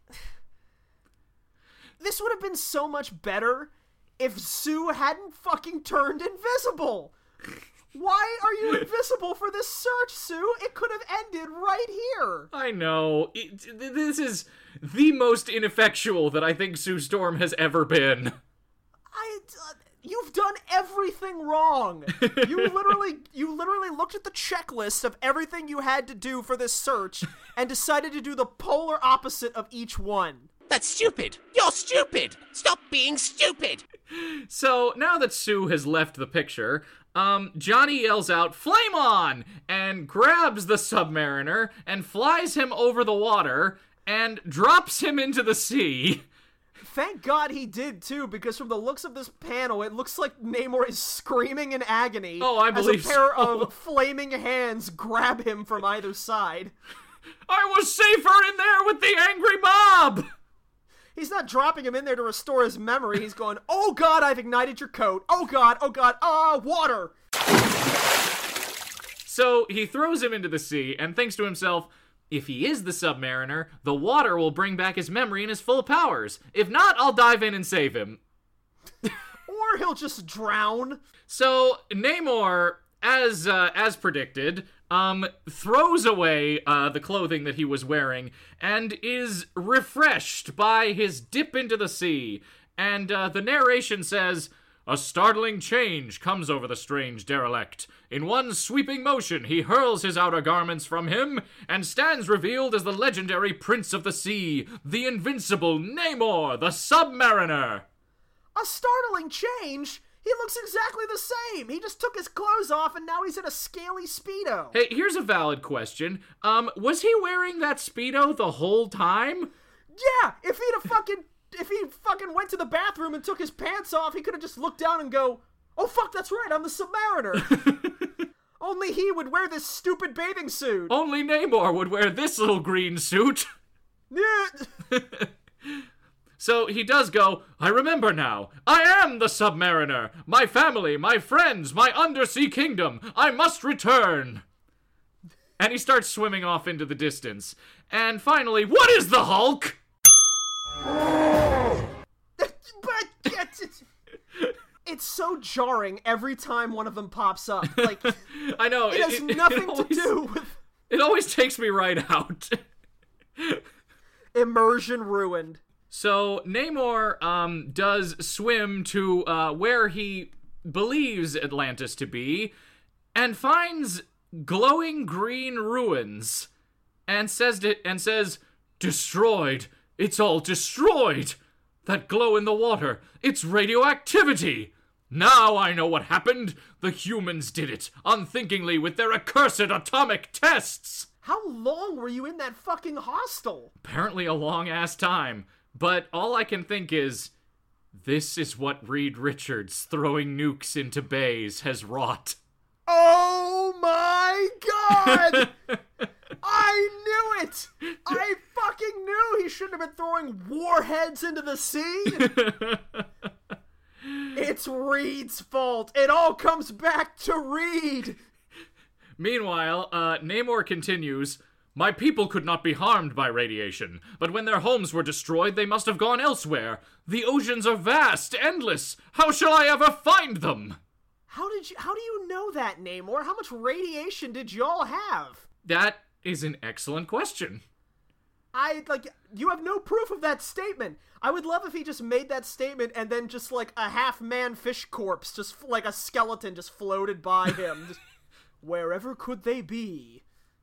this would have been so much better if Sue hadn't fucking turned invisible. Why are you invisible for this search, Sue? It could have ended right here. I know. This is the most ineffectual that I think Sue Storm has ever been. You've done everything wrong. You literally looked at the checklist of everything you had to do for this search and decided to do the polar opposite of each one. That's stupid. You're stupid. Stop being stupid. So now that Sue has left the picture, Johnny yells out, "Flame on!" and grabs the Submariner and flies him over the water and drops him into the sea. Thank God he did, too, because from the looks of this panel, it looks like Namor is screaming in agony I believe as a pair so. of flaming hands grab him from either side. I was safer in there with the angry mob! He's not dropping him in there to restore his memory. He's going, "Oh God, I've ignited your coat. Oh God, water!" So he throws him into the sea and thinks to himself, if he is the Submariner, the water will bring back his memory and his full powers. If not, I'll dive in and save him. Or he'll just drown. So Namor, as predicted, throws away the clothing that he was wearing and is refreshed by his dip into the sea. And the narration says, "A startling change comes over the strange derelict. In one sweeping motion, he hurls his outer garments from him and stands revealed as the legendary Prince of the Sea, the invincible Namor, the Submariner." A startling change? He looks exactly the same. He just took his clothes off and now he's in a scaly Speedo. Hey, here's a valid question. Was he wearing that Speedo the whole time? Yeah, if he fucking went to the bathroom and took his pants off, he could have just looked down and go, "Oh fuck, that's right, I'm the Submariner." Only he would wear this stupid bathing suit. Only Namor would wear this little green suit. Yeah. So he does go, "I remember now. I am the Submariner. My family, my friends, my undersea kingdom. I must return." And he starts swimming off into the distance. And finally, what is the Hulk? It's so jarring every time one of them pops up. Like, I know. it has nothing to do with... It always takes me right out. Immersion ruined. So Namor does swim to where he believes Atlantis to be and finds glowing green ruins and says, "Destroyed. It's all destroyed. That glow in the water, it's radioactivity. Now I know what happened. The humans did it, unthinkingly with their accursed atomic tests." How long were you in that fucking hostel? Apparently a long-ass time. But all I can think is, this is what Reed Richards throwing nukes into bays has wrought. Oh my God! I knew it! I fucking knew he shouldn't have been throwing warheads into the sea! It's Reed's fault. It all comes back to Reed! Meanwhile, Namor continues, "My people could not be harmed by radiation, but when their homes were destroyed, they must have gone elsewhere. The oceans are vast, endless. How shall I ever find them?" How do you know that, Namor? How much radiation did y'all have? That is an excellent question. You have no proof of that statement. I would love if he just made that statement and then just like a half-man fish corpse, just like a skeleton just floated by him. Just, wherever could they be?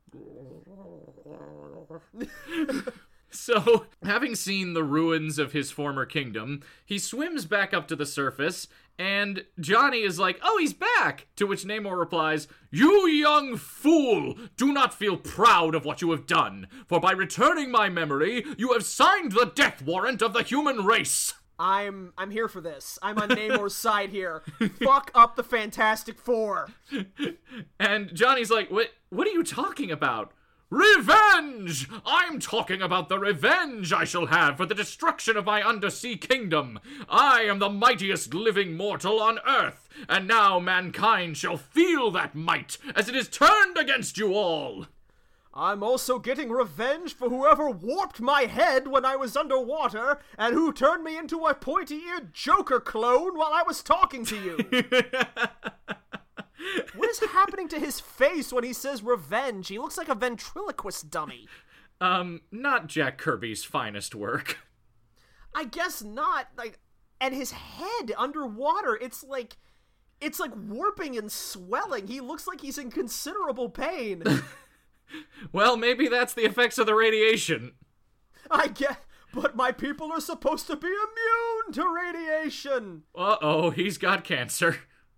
So, having seen the ruins of his former kingdom, he swims back up to the surface, and Johnny is like, "Oh, he's back!" To which Namor replies, "You young fool! Do not feel proud of what you have done, for by returning my memory, you have signed the death warrant of the human race!" I'm here for this. I'm on Namor's side here. Fuck up the Fantastic Four. And Johnny's like, what are you talking about?" "Revenge! I'm talking about the revenge I shall have for the destruction of my undersea kingdom. I am the mightiest living mortal on Earth, and now mankind shall feel that might as it is turned against you all." I'm also getting revenge for whoever warped my head when I was underwater and who turned me into a pointy-eared Joker clone while I was talking to you. What is happening to his face when he says revenge? He looks like a ventriloquist dummy. Not Jack Kirby's finest work. I guess not. Like, and his head underwater, it's like warping and swelling. He looks like he's in considerable pain. Well, maybe that's the effects of the radiation. I get, but my people are supposed to be immune to radiation. Uh-oh, he's got cancer.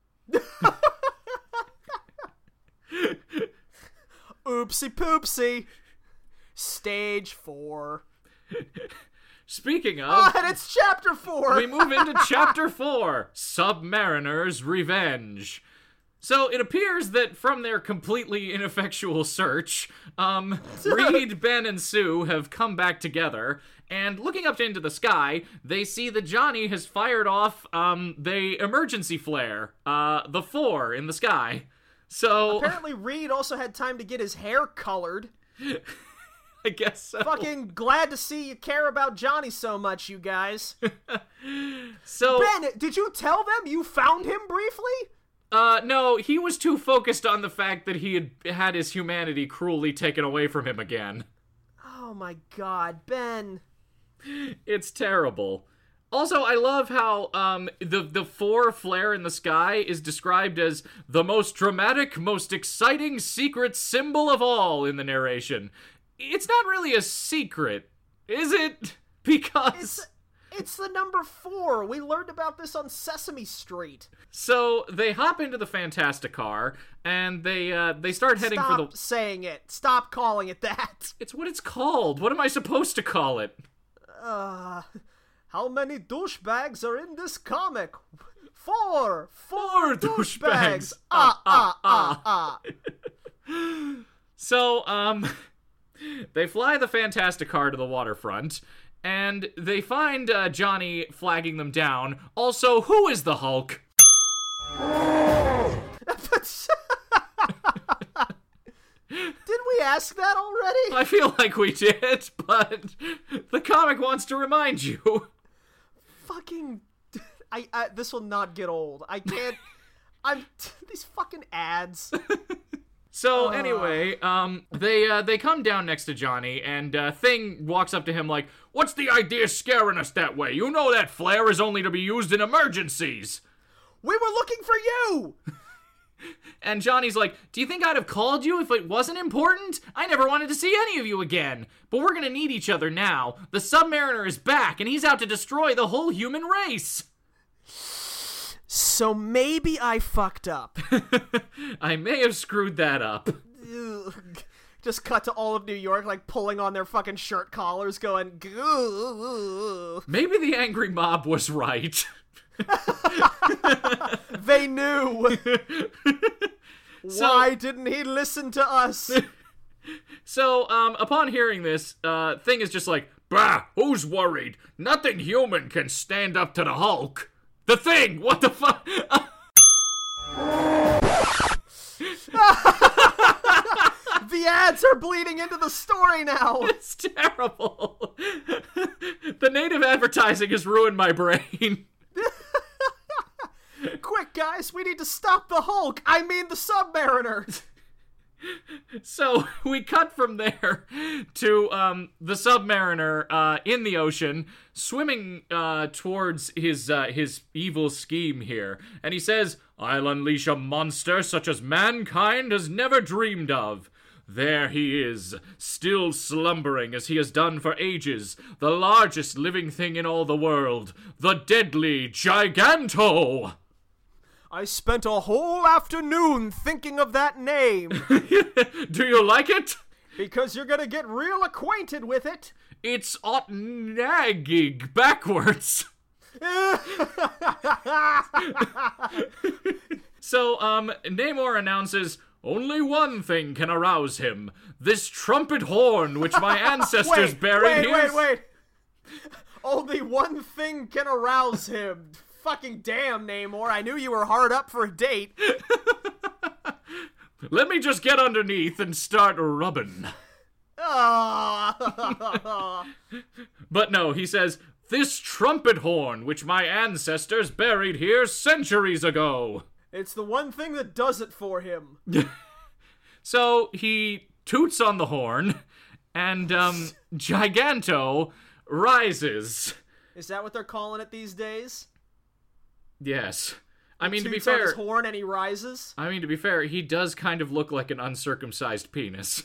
Oopsie poopsie. Stage 4. Speaking of... and it's chapter 4! We move into chapter 4, Submariner's Revenge. So it appears that from their completely ineffectual search, Reed, Ben, and Sue have come back together, and looking up into the sky, they see that Johnny has fired off the emergency flare, the 4 in the sky. So apparently Reed also had time to get his hair colored. I guess so. Fucking glad to see you care about Johnny so much, you guys. So Ben, did you tell them you found him briefly? No, he was too focused on the fact that he had his humanity cruelly taken away from him again. Oh my god, Ben. It's terrible. Also, I love how the 4 flare in the sky is described as the most dramatic, most exciting secret symbol of all in the narration. It's not really a secret, is it? Because... It's the number 4. We learned about this on Sesame Street. So they hop into the Fantasticar, and they start heading for the... Stop saying it. Stop calling it that. It's what it's called. What am I supposed to call it? How many douchebags are in this comic? 4 douchebags. So, they fly the Fantasticar to the waterfront, and they find Johnny flagging them down. Also, who is the Hulk? Did we ask that already? I feel like we did, but the comic wants to remind you. Fucking... this will not get old. I can't... these fucking ads... So anyway, they come down next to Johnny, and Thing walks up to him like, "What's the idea scaring us that way? You know that flare is only to be used in emergencies." We were looking for you! And Johnny's like, "Do you think I'd have called you if it wasn't important? I never wanted to see any of you again. But we're gonna need each other now. The Submariner is back, and he's out to destroy the whole human race." So maybe I fucked up. I may have screwed that up. Just cut to all of New York, like, pulling on their fucking shirt collars, going, goo. Maybe the angry mob was right. They knew. Why didn't he listen to us? So, upon hearing this, Thing is just like, "Bah, who's worried? Nothing human can stand up to the Hulk." The Thing! What the fuck? The ads are bleeding into the story now! It's terrible. The native advertising has ruined my brain. Quick, guys, we need to stop the Hulk! I mean the Submariner! So, we cut from there to the Submariner in the ocean, swimming towards his evil scheme here. And he says, "I'll unleash a monster such as mankind has never dreamed of. There he is, still slumbering as he has done for ages, the largest living thing in all the world, the deadly Giganto!" I spent a whole afternoon thinking of that name. Do you like it? Because you're gonna get real acquainted with it. It's Otnagig backwards. So, Namor announces, "Only one thing can arouse him. This trumpet horn which my ancestors buried here." Wait. Only one thing can arouse him. Fucking damn, Namor. I knew you were hard up for a date. Let me just get underneath and start rubbing. But no, he says, "This trumpet horn which my ancestors buried here centuries ago." It's the one thing that does it for him. So he toots on the horn, and Giganto rises. Is that what they're calling it these days? Yes. I mean, to be Toots on his fair, horn and he rises. he does kind of look like an uncircumcised penis.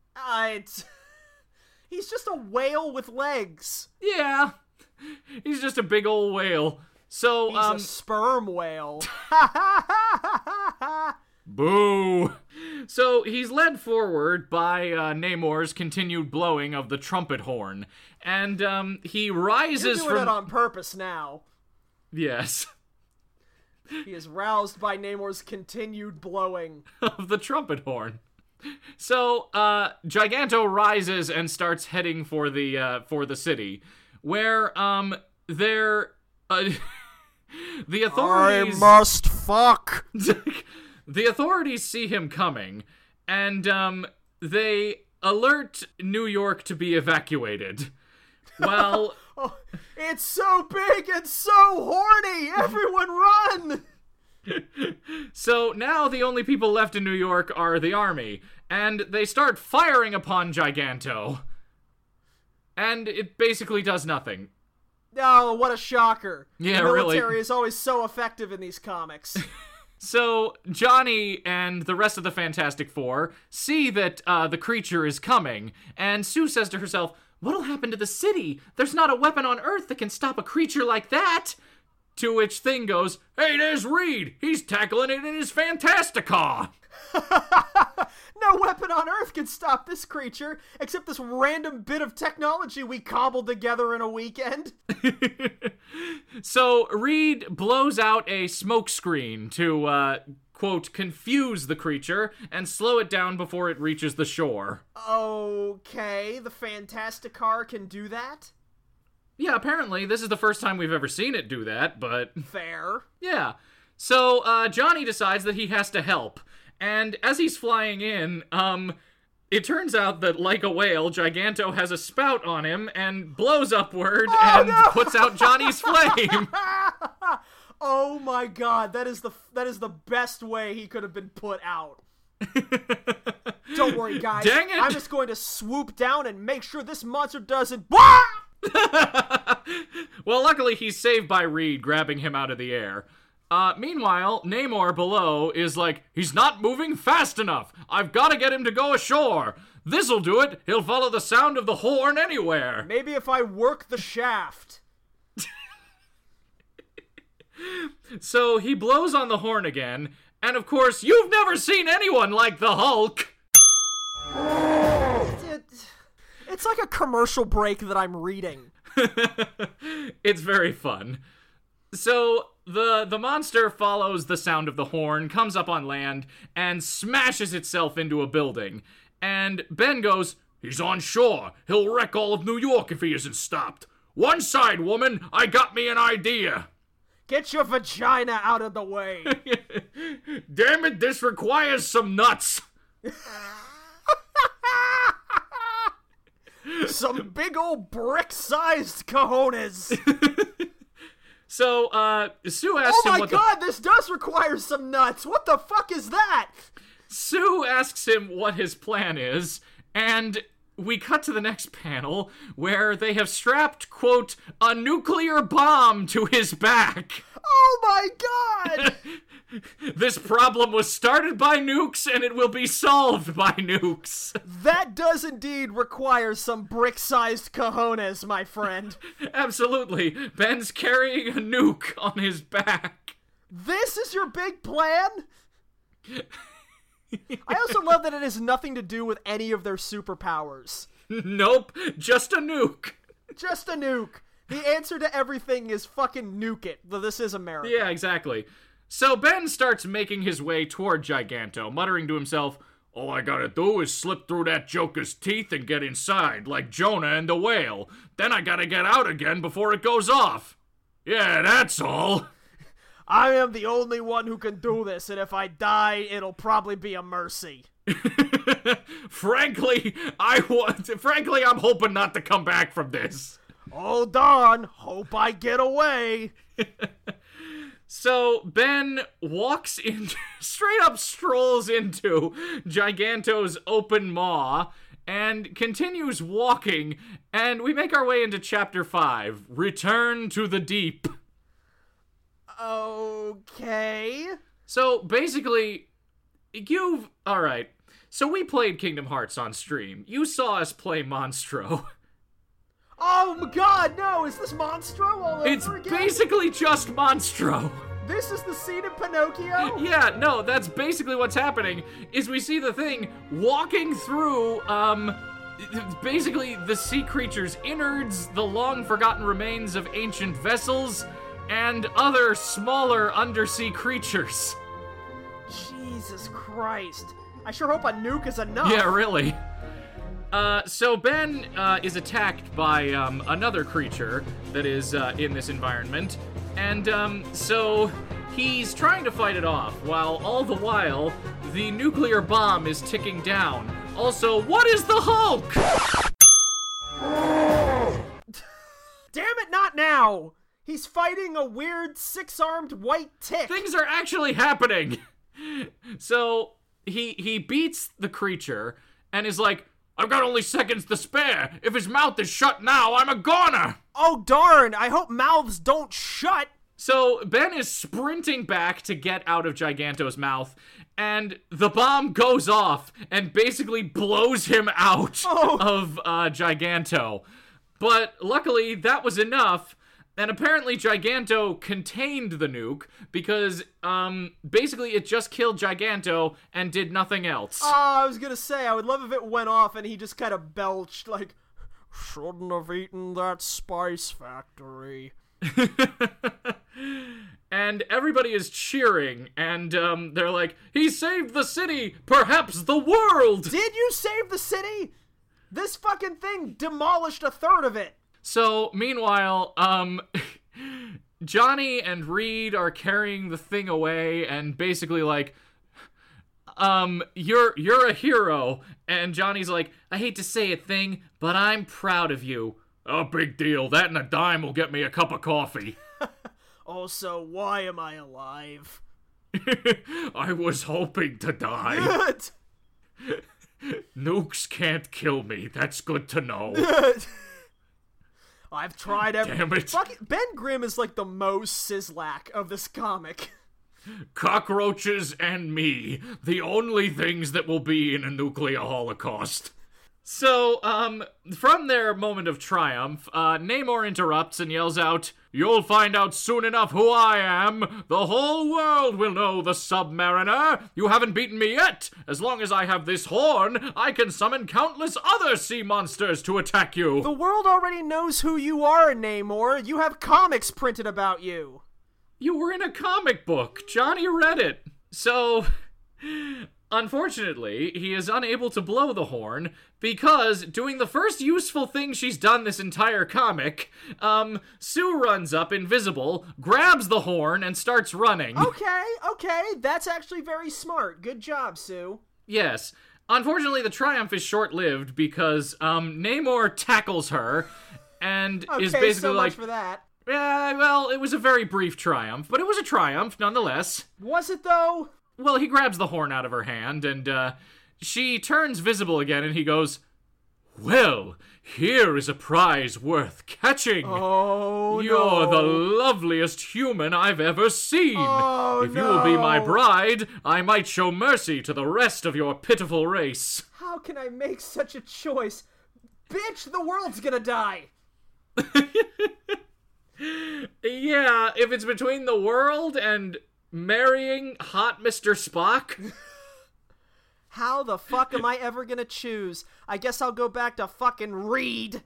He's just a whale with legs. Yeah. He's just a big old whale. So, He's a sperm whale. Boo! So he's led forward by Namor's continued blowing of the trumpet horn, and he rises You're doing it on purpose now. Yes. He is roused by Namor's continued blowing of the trumpet horn. So Giganto rises and starts heading for the city, where the authorities I must fuck. The authorities see him coming, and they alert New York to be evacuated. Well, oh, it's so big and so horny! Everyone run! So now the only people left in New York are the army, and they start firing upon Giganto. And it basically does nothing. Oh, what a shocker. Yeah, the really. military is always so effective in these comics. So Johnny and the rest of the Fantastic Four see that the creature is coming, and Sue says to herself, "What'll happen to the city? There's not a weapon on Earth that can stop a creature like that." To which Thing goes, "Hey, there's Reed! He's tackling it in his Fantasticar!" No weapon on Earth can stop this creature, except this random bit of technology we cobbled together in a weekend. So Reed blows out a smoke screen to, quote, confuse the creature and slow it down before it reaches the shore. Okay, the Fantasticar can do that? Yeah, apparently. This is the first time we've ever seen it do that, but... Fair. Yeah. So, Johnny decides that he has to help. And as he's flying in, it turns out that, like a whale, Giganto has a spout on him and blows upward puts out Johnny's flame. Oh my god, that is the best way he could have been put out. Don't worry, guys. Dang it. I'm just going to swoop down and make sure this monster doesn't... Well, luckily he's saved by Reed grabbing him out of the air. Meanwhile, Namor below is like, "He's not moving fast enough. I've got to get him to go ashore. This'll do it. He'll follow the sound of the horn anywhere." Maybe if I work the shaft. So he blows on the horn again, and of course, you've never seen anyone like the Hulk. It's like a commercial break that I'm reading. It's very fun. So the monster follows the sound of the horn, comes up on land, and smashes itself into a building. And Ben goes, "He's on shore. He'll wreck all of New York if he isn't stopped. One side, woman. I got me an idea." Get your vagina out of the way. Damn it, this requires some nuts. Some big old brick-sized cojones. So, Sue asks him Oh my what god, this does require some nuts. What the fuck is that? Sue asks him what his plan is, and we cut to the next panel where they have strapped, quote, a nuclear bomb to his back. Oh my god! This problem was started by nukes, and it will be solved by nukes. That does indeed require some brick-sized cojones, my friend. Absolutely. Ben's carrying a nuke on his back. This is your big plan? I also love that it has nothing to do with any of their superpowers. Nope, just a nuke. Just a nuke. The answer to everything is fucking nuke it, though this is America. Yeah, exactly. So Ben starts making his way toward Giganto, muttering to himself, "All I gotta do is slip through that joker's teeth and get inside, like Jonah and the whale. Then I gotta get out again before it goes off. Yeah, that's all." I am the only one who can do this, and if I die, it'll probably be a mercy. Frankly, I'm hoping not to come back from this. Hold on, hope I get away. So Ben walks in, straight up strolls into Giganto's open maw and continues walking, and we make our way into Chapter 5, Return to the Deep. Okay. So basically, alright. So we played Kingdom Hearts on stream. You saw us play Monstro. Oh my god, no! Is this Monstro all over It's again? basically just Monstro. This is the scene in Pinocchio? Yeah, no, that's basically what's happening, is we see the thing walking through, basically the sea creature's innards, the long-forgotten remains of ancient vessels, and other smaller undersea creatures. Jesus Christ. I sure hope a nuke is enough. Yeah, really. So Ben is attacked by another creature that is in this environment, and so he's trying to fight it off, while all the while the nuclear bomb is ticking down. Also, what is the Hulk? Damn it, not now! He's fighting a weird six-armed white tick. Things are actually happening. So he beats the creature and is like, I've got only seconds to spare. If his mouth is shut now, I'm a goner. Oh darn, I hope mouths don't shut. So Ben is sprinting back to get out of Giganto's mouth, and the bomb goes off and basically blows him out of Giganto. But luckily, that was enough, and apparently Giganto contained the nuke because basically it just killed Giganto and did nothing else. Oh, I was gonna say, I would love if it went off and he just kind of belched like, shouldn't have eaten that Spice Factory. And everybody is cheering, and they're like, he saved the city, perhaps the world! Did you save the city? This fucking thing demolished a third of it. So, meanwhile, Johnny and Reed are carrying the thing away, and basically like, you're a hero. And Johnny's like, I hate to say it, thing, but I'm proud of you. Oh, big deal. That and a dime will get me a cup of coffee. Also, why am I alive? I was hoping to die. Good. Nukes can't kill me. That's good to know. I've tried everything. Damn it. Ben Grimm is like the most Sislak of this comic. Cockroaches and me, the only things that will be in a nuclear holocaust. So, from their moment of triumph, Namor interrupts and yells out, "You'll find out soon enough who I am! The whole world will know the Submariner! You haven't beaten me yet! As long as I have this horn, I can summon countless other sea monsters to attack you!" The world already knows who you are, Namor. You have comics printed about you. You were in a comic book. Johnny read it. So, unfortunately, he is unable to blow the horn because, doing the first useful thing she's done this entire comic, Sue runs up invisible, grabs the horn, and starts running. Okay, that's actually very smart. Good job, Sue. Yes. Unfortunately, the triumph is short-lived because, Namor tackles her and is basically so like, much for that. yeah, well, it was a very brief triumph, but it was a triumph nonetheless. Was it, though? Well, he grabs the horn out of her hand, and, she turns visible again, and he goes, "Well, here is a prize worth catching. Oh, You're no. the loveliest human I've ever seen. Oh, if you will be my no. bride, I might show mercy to the rest of your pitiful race." How can I make such a choice? Bitch, the world's gonna die. Yeah, if it's between the world and marrying hot Mr. Spock. How the fuck am I ever gonna choose? I guess I'll go back to fucking Reed.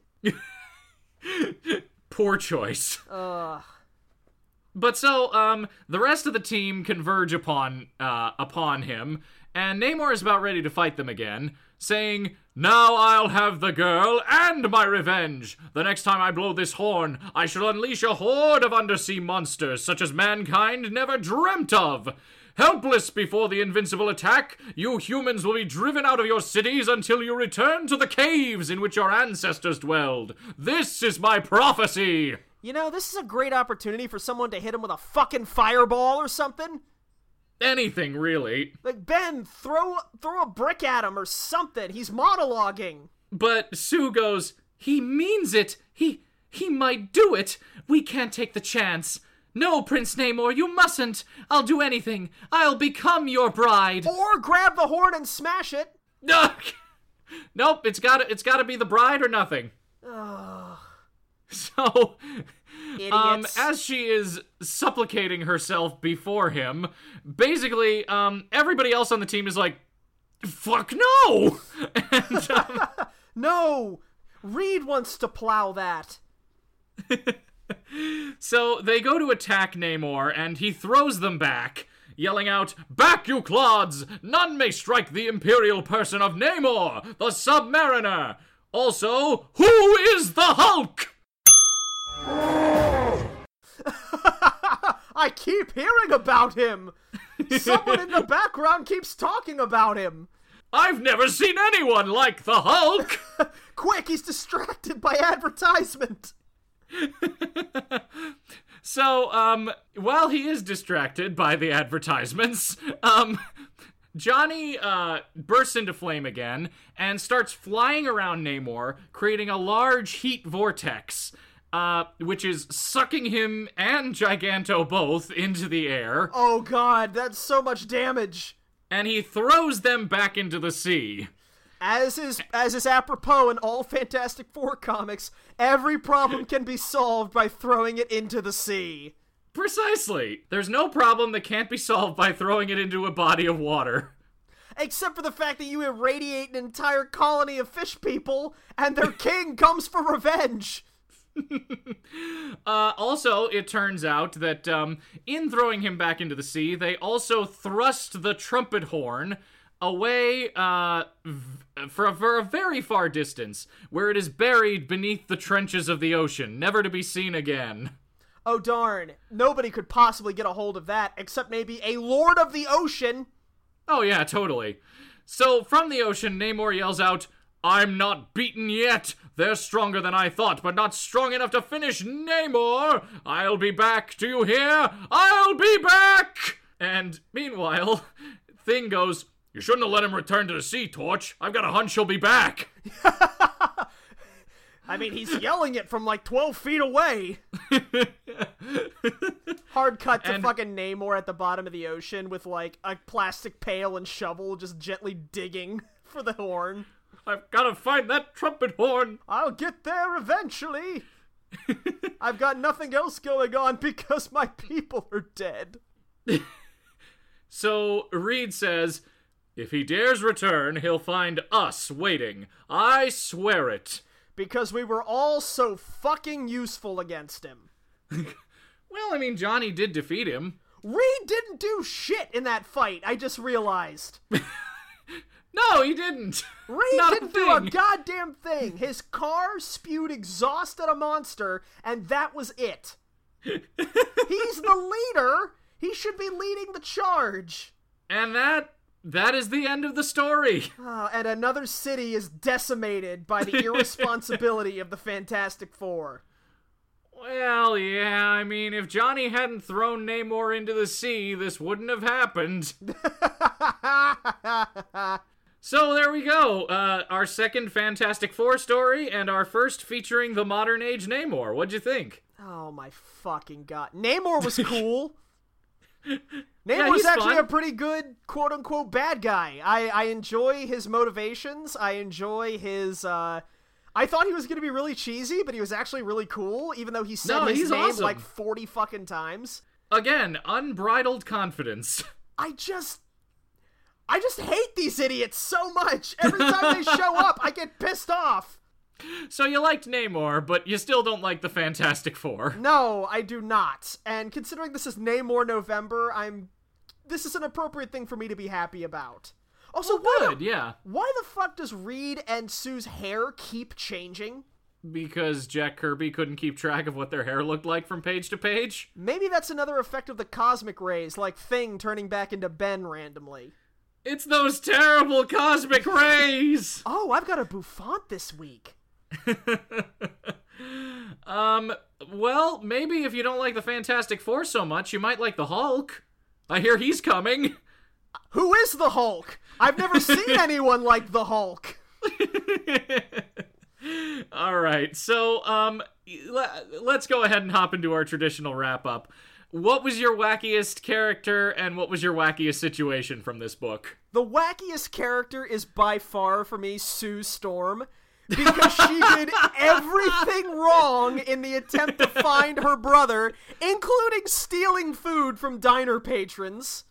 Poor choice. Ugh. But so, the rest of the team converge upon him, and Namor is about ready to fight them again, saying, "Now I'll have the girl and my revenge. The next time I blow this horn, I shall unleash a horde of undersea monsters such as mankind never dreamt of. Helpless before the invincible attack, you humans will be driven out of your cities until you return to the caves in which your ancestors dwelled. This is my prophecy." You know, this is a great opportunity for someone to hit him with a fucking fireball or something. Anything, really. Like, Ben, throw a brick at him or something. He's monologuing. But Sue goes, "He means it. He might do it. We can't take the chance. No, Prince Namor, you mustn't. I'll do anything. I'll become your bride. Or grab the horn and smash it. Nope, it's gotta be the bride or nothing. So, Idiots. as she is supplicating herself before him, basically, everybody else on the team is like, fuck no! And, No! Reed wants to plow that. so they go to attack Namor, and he throws them back, yelling out, "Back, you clods! None may strike the imperial person of Namor, the Submariner! Also, who is the Hulk?" I keep hearing about him! Someone in the background keeps talking about him! I've never seen anyone like the Hulk! Quick, he's distracted by advertisement! So, while he is distracted by the advertisements, Johnny, bursts into flame again and starts flying around Namor, creating a large heat vortex, which is sucking him and Giganto both into the air. Oh god, that's so much damage! And he throws them back into the sea. As is apropos in all Fantastic Four comics, every problem can be solved by throwing it into the sea. Precisely. There's no problem that can't be solved by throwing it into a body of water. Except for the fact that you irradiate an entire colony of fish people, and their king comes for revenge. Also, it turns out that in throwing him back into the sea, they also thrust the trumpet horn away for a very far distance, where it is buried beneath the trenches of the ocean, never to be seen again. Oh darn, nobody could possibly get a hold of that, except maybe a Lord of the Ocean. Oh yeah, totally. So, from the ocean, Namor yells out, "I'm not beaten yet! They're stronger than I thought, but not strong enough to finish Namor! I'll be back, do you hear? I'll be back!" And meanwhile, Thing goes, "You shouldn't have let him return to the sea, Torch. I've got a hunch he'll be back." I mean, he's yelling it from like 12 feet away. Hard cut to fucking Namor at the bottom of the ocean with like a plastic pail and shovel just gently digging for the horn. "I've got to find that trumpet horn." I'll get there eventually. I've got nothing else going on because my people are dead. So Reed says, "If he dares return, he'll find us waiting. I swear it." Because we were all so fucking useful against him. Well, I mean, Johnny did defeat him. Reed didn't do shit in that fight, I just realized. No, he didn't. Reed Not didn't do a goddamn thing. His car spewed exhaust at a monster, and that was it. He's the leader. He should be leading the charge. And that is the end of the story. And another city is decimated by the irresponsibility of the Fantastic Four. Well, yeah, I mean, if Johnny hadn't thrown Namor into the sea, this wouldn't have happened. So there we go. Our second Fantastic Four story, and our first featuring the modern age Namor. What'd you think? Oh my fucking god. Namor was cool. Yeah, Namor's he's actually fun. a pretty good quote-unquote bad guy. I enjoy his motivations. I enjoy his, I thought he was going to be really cheesy, but he was actually really cool, even though he said his he's name awesome. like 40 fucking times. Again, unbridled confidence. I just hate these idiots so much. Every time they show up, I get pissed off. So you liked Namor, but you still don't like the Fantastic Four. No, I do not. And considering this is Namor November, this is an appropriate thing for me to be happy about. Also, Yeah. Why the fuck does Reed and Sue's hair keep changing? Because Jack Kirby couldn't keep track of what their hair looked like from page to page? Maybe that's another effect of the cosmic rays, like Thing turning back into Ben randomly. It's those terrible cosmic rays! Oh, I've got a bouffant this week. Well, maybe if you don't like the Fantastic Four so much, you might like the Hulk. I hear he's coming. Who is the Hulk? I've never seen anyone like the Hulk. All right, so let's go ahead and hop into our traditional wrap-up. what was your wackiest character and what was your wackiest situation from this book? The wackiest character is by far, for me, Sue Storm. Because she did everything wrong in the attempt to find her brother, including stealing food from diner patrons.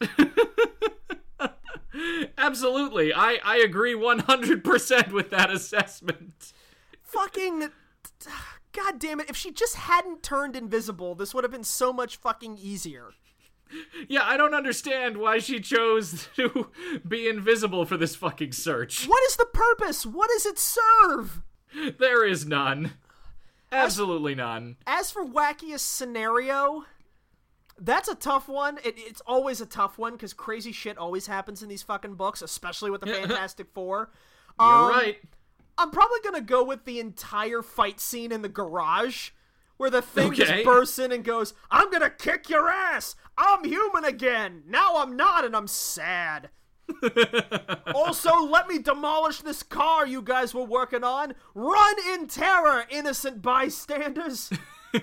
Absolutely. I agree 100% with that assessment. Fucking... God damn it, if she just hadn't turned invisible, this would have been so much fucking easier. Yeah, I don't understand why she chose to be invisible for this fucking search. What is the purpose? What does it serve? There is none. Absolutely none. As for wackiest scenario, that's a tough one. It's always a tough one, because crazy shit always happens in these fucking books, especially with the Fantastic Four. You're right. I'm probably gonna go with the entire fight scene in the garage, where the Thing Okay. just bursts in and goes, "I'm gonna kick your ass! I'm human again! Now I'm not, and I'm sad." Also, let me demolish this car you guys were working on. Run in terror, innocent bystanders.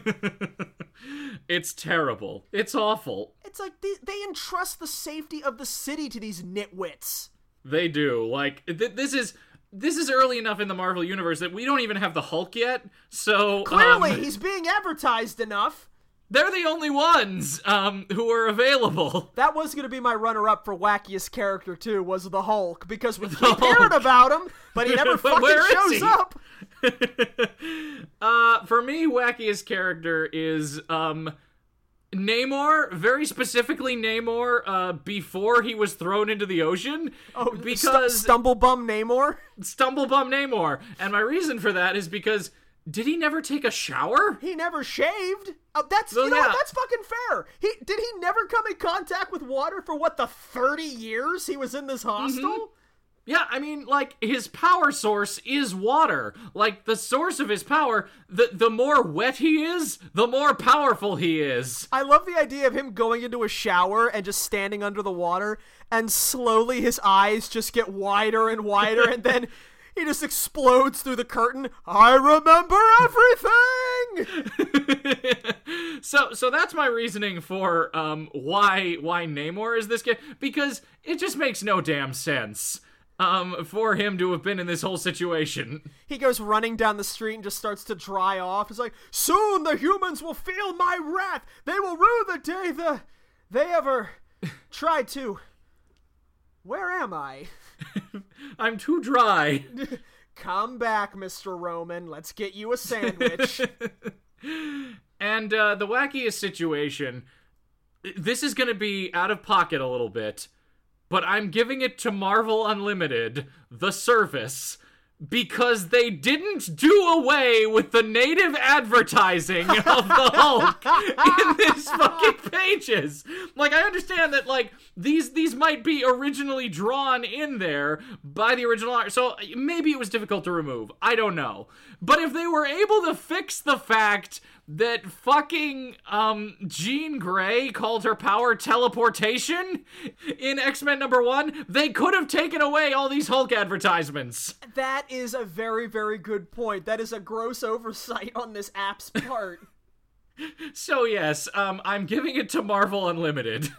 It's terrible. It's awful. It's like they entrust the safety of the city to these nitwits. They do. Like, this is early enough in the Marvel Universe that we don't even have the Hulk yet, so... Clearly, he's being advertised enough. They're the only ones who are available. That was going to be my runner-up for wackiest character, too, was the Hulk, because we keep Hulk. hearing about him, but he never fucking Where is shows he? up. For me, wackiest character is Namor, very specifically Namor, before he was thrown into the ocean. Oh, because Stumblebum Namor? Stumblebum Namor. And my reason for that is because, did he never take a shower? He never shaved. Oh, that's, Well, you know yeah. what, that's fucking fair. Did he never come in contact with water for, what, the 30 years he was in this hostel? Yeah, I mean, like, his power source is water. Like, the source of his power, the more wet he is, the more powerful he is. I love the idea of him going into a shower and just standing under the water, and slowly his eyes just get wider and wider, and then he just explodes through the curtain. I remember everything! So that's my reasoning for why Namor is this kid, because it just makes no damn sense. For him to have been in this whole situation. He goes running down the street and just starts to dry off. He's like, "Soon the humans will feel my wrath. They will rue the day they ever tried to... Where am I? I'm too dry. Come back, Mr. Roman. Let's get you a sandwich." And the wackiest situation, this is going to be out of pocket a little bit, but I'm giving it to Marvel Unlimited, the service, because they didn't do away with the native advertising of the Hulk in this fucking pages. Like, I understand that, like, these might be originally drawn in there by the original art, so maybe it was difficult to remove. I don't know. But if they were able to fix the fact that fucking Jean Grey called her power teleportation in X-Men #1, they could have taken away all these Hulk advertisements. That is a very, very good point. That is a gross oversight on this app's part. So yes, I'm giving it to Marvel Unlimited.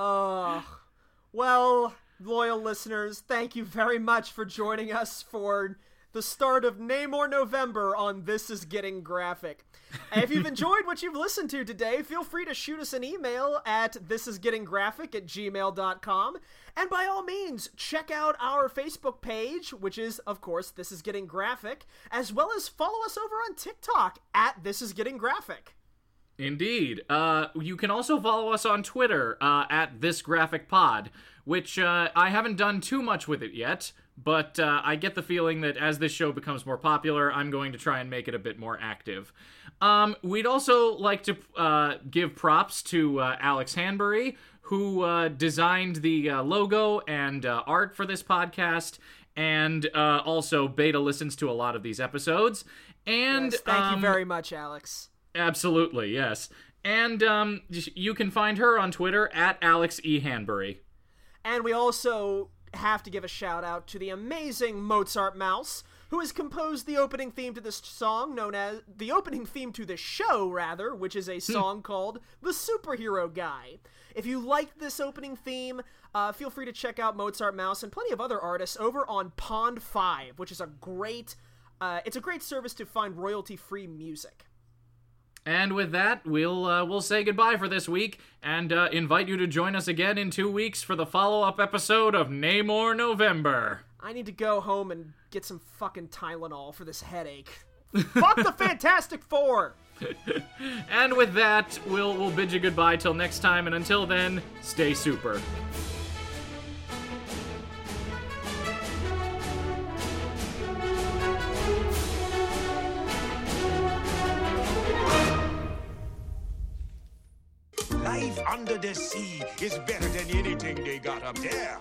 Well, loyal listeners, thank you very much for joining us for the start of Namor November on This Is Getting Graphic. And if you've enjoyed what you've listened to today, feel free to shoot us an email at thisisgettinggraphic@gmail.com. And by all means, check out our Facebook page, which is, of course, This Is Getting Graphic, as well as follow us over on TikTok at This Is Getting Graphic. Indeed. You can also follow us on Twitter at ThisGraphicPod, which I haven't done too much with it yet, but I get the feeling that as this show becomes more popular, I'm going to try and make it a bit more active. We'd also like to give props to Alex Hanbury, who designed the logo and art for this podcast, and also beta listens to a lot of these episodes. And Yes, thank you very much, Alex. Absolutely, yes. And you can find her on Twitter at Alex E. Hanbury. And we also have to give a shout out to the amazing Mozart Mouse, who has composed the opening theme to this song, known as the opening theme to this show, rather, which is a song called The Superhero Guy. If you like this opening theme, feel free to check out Mozart Mouse and plenty of other artists over on Pond 5, which is a great service to find royalty-free music. And with that, we'll say goodbye for this week, and invite you to join us again in 2 weeks for the follow-up episode of Namor November. I need to go home and get some fucking Tylenol for this headache. Fuck the Fantastic Four! And with that, we'll bid you goodbye till next time, and until then, stay super. Life under the sea is better than anything they got up there.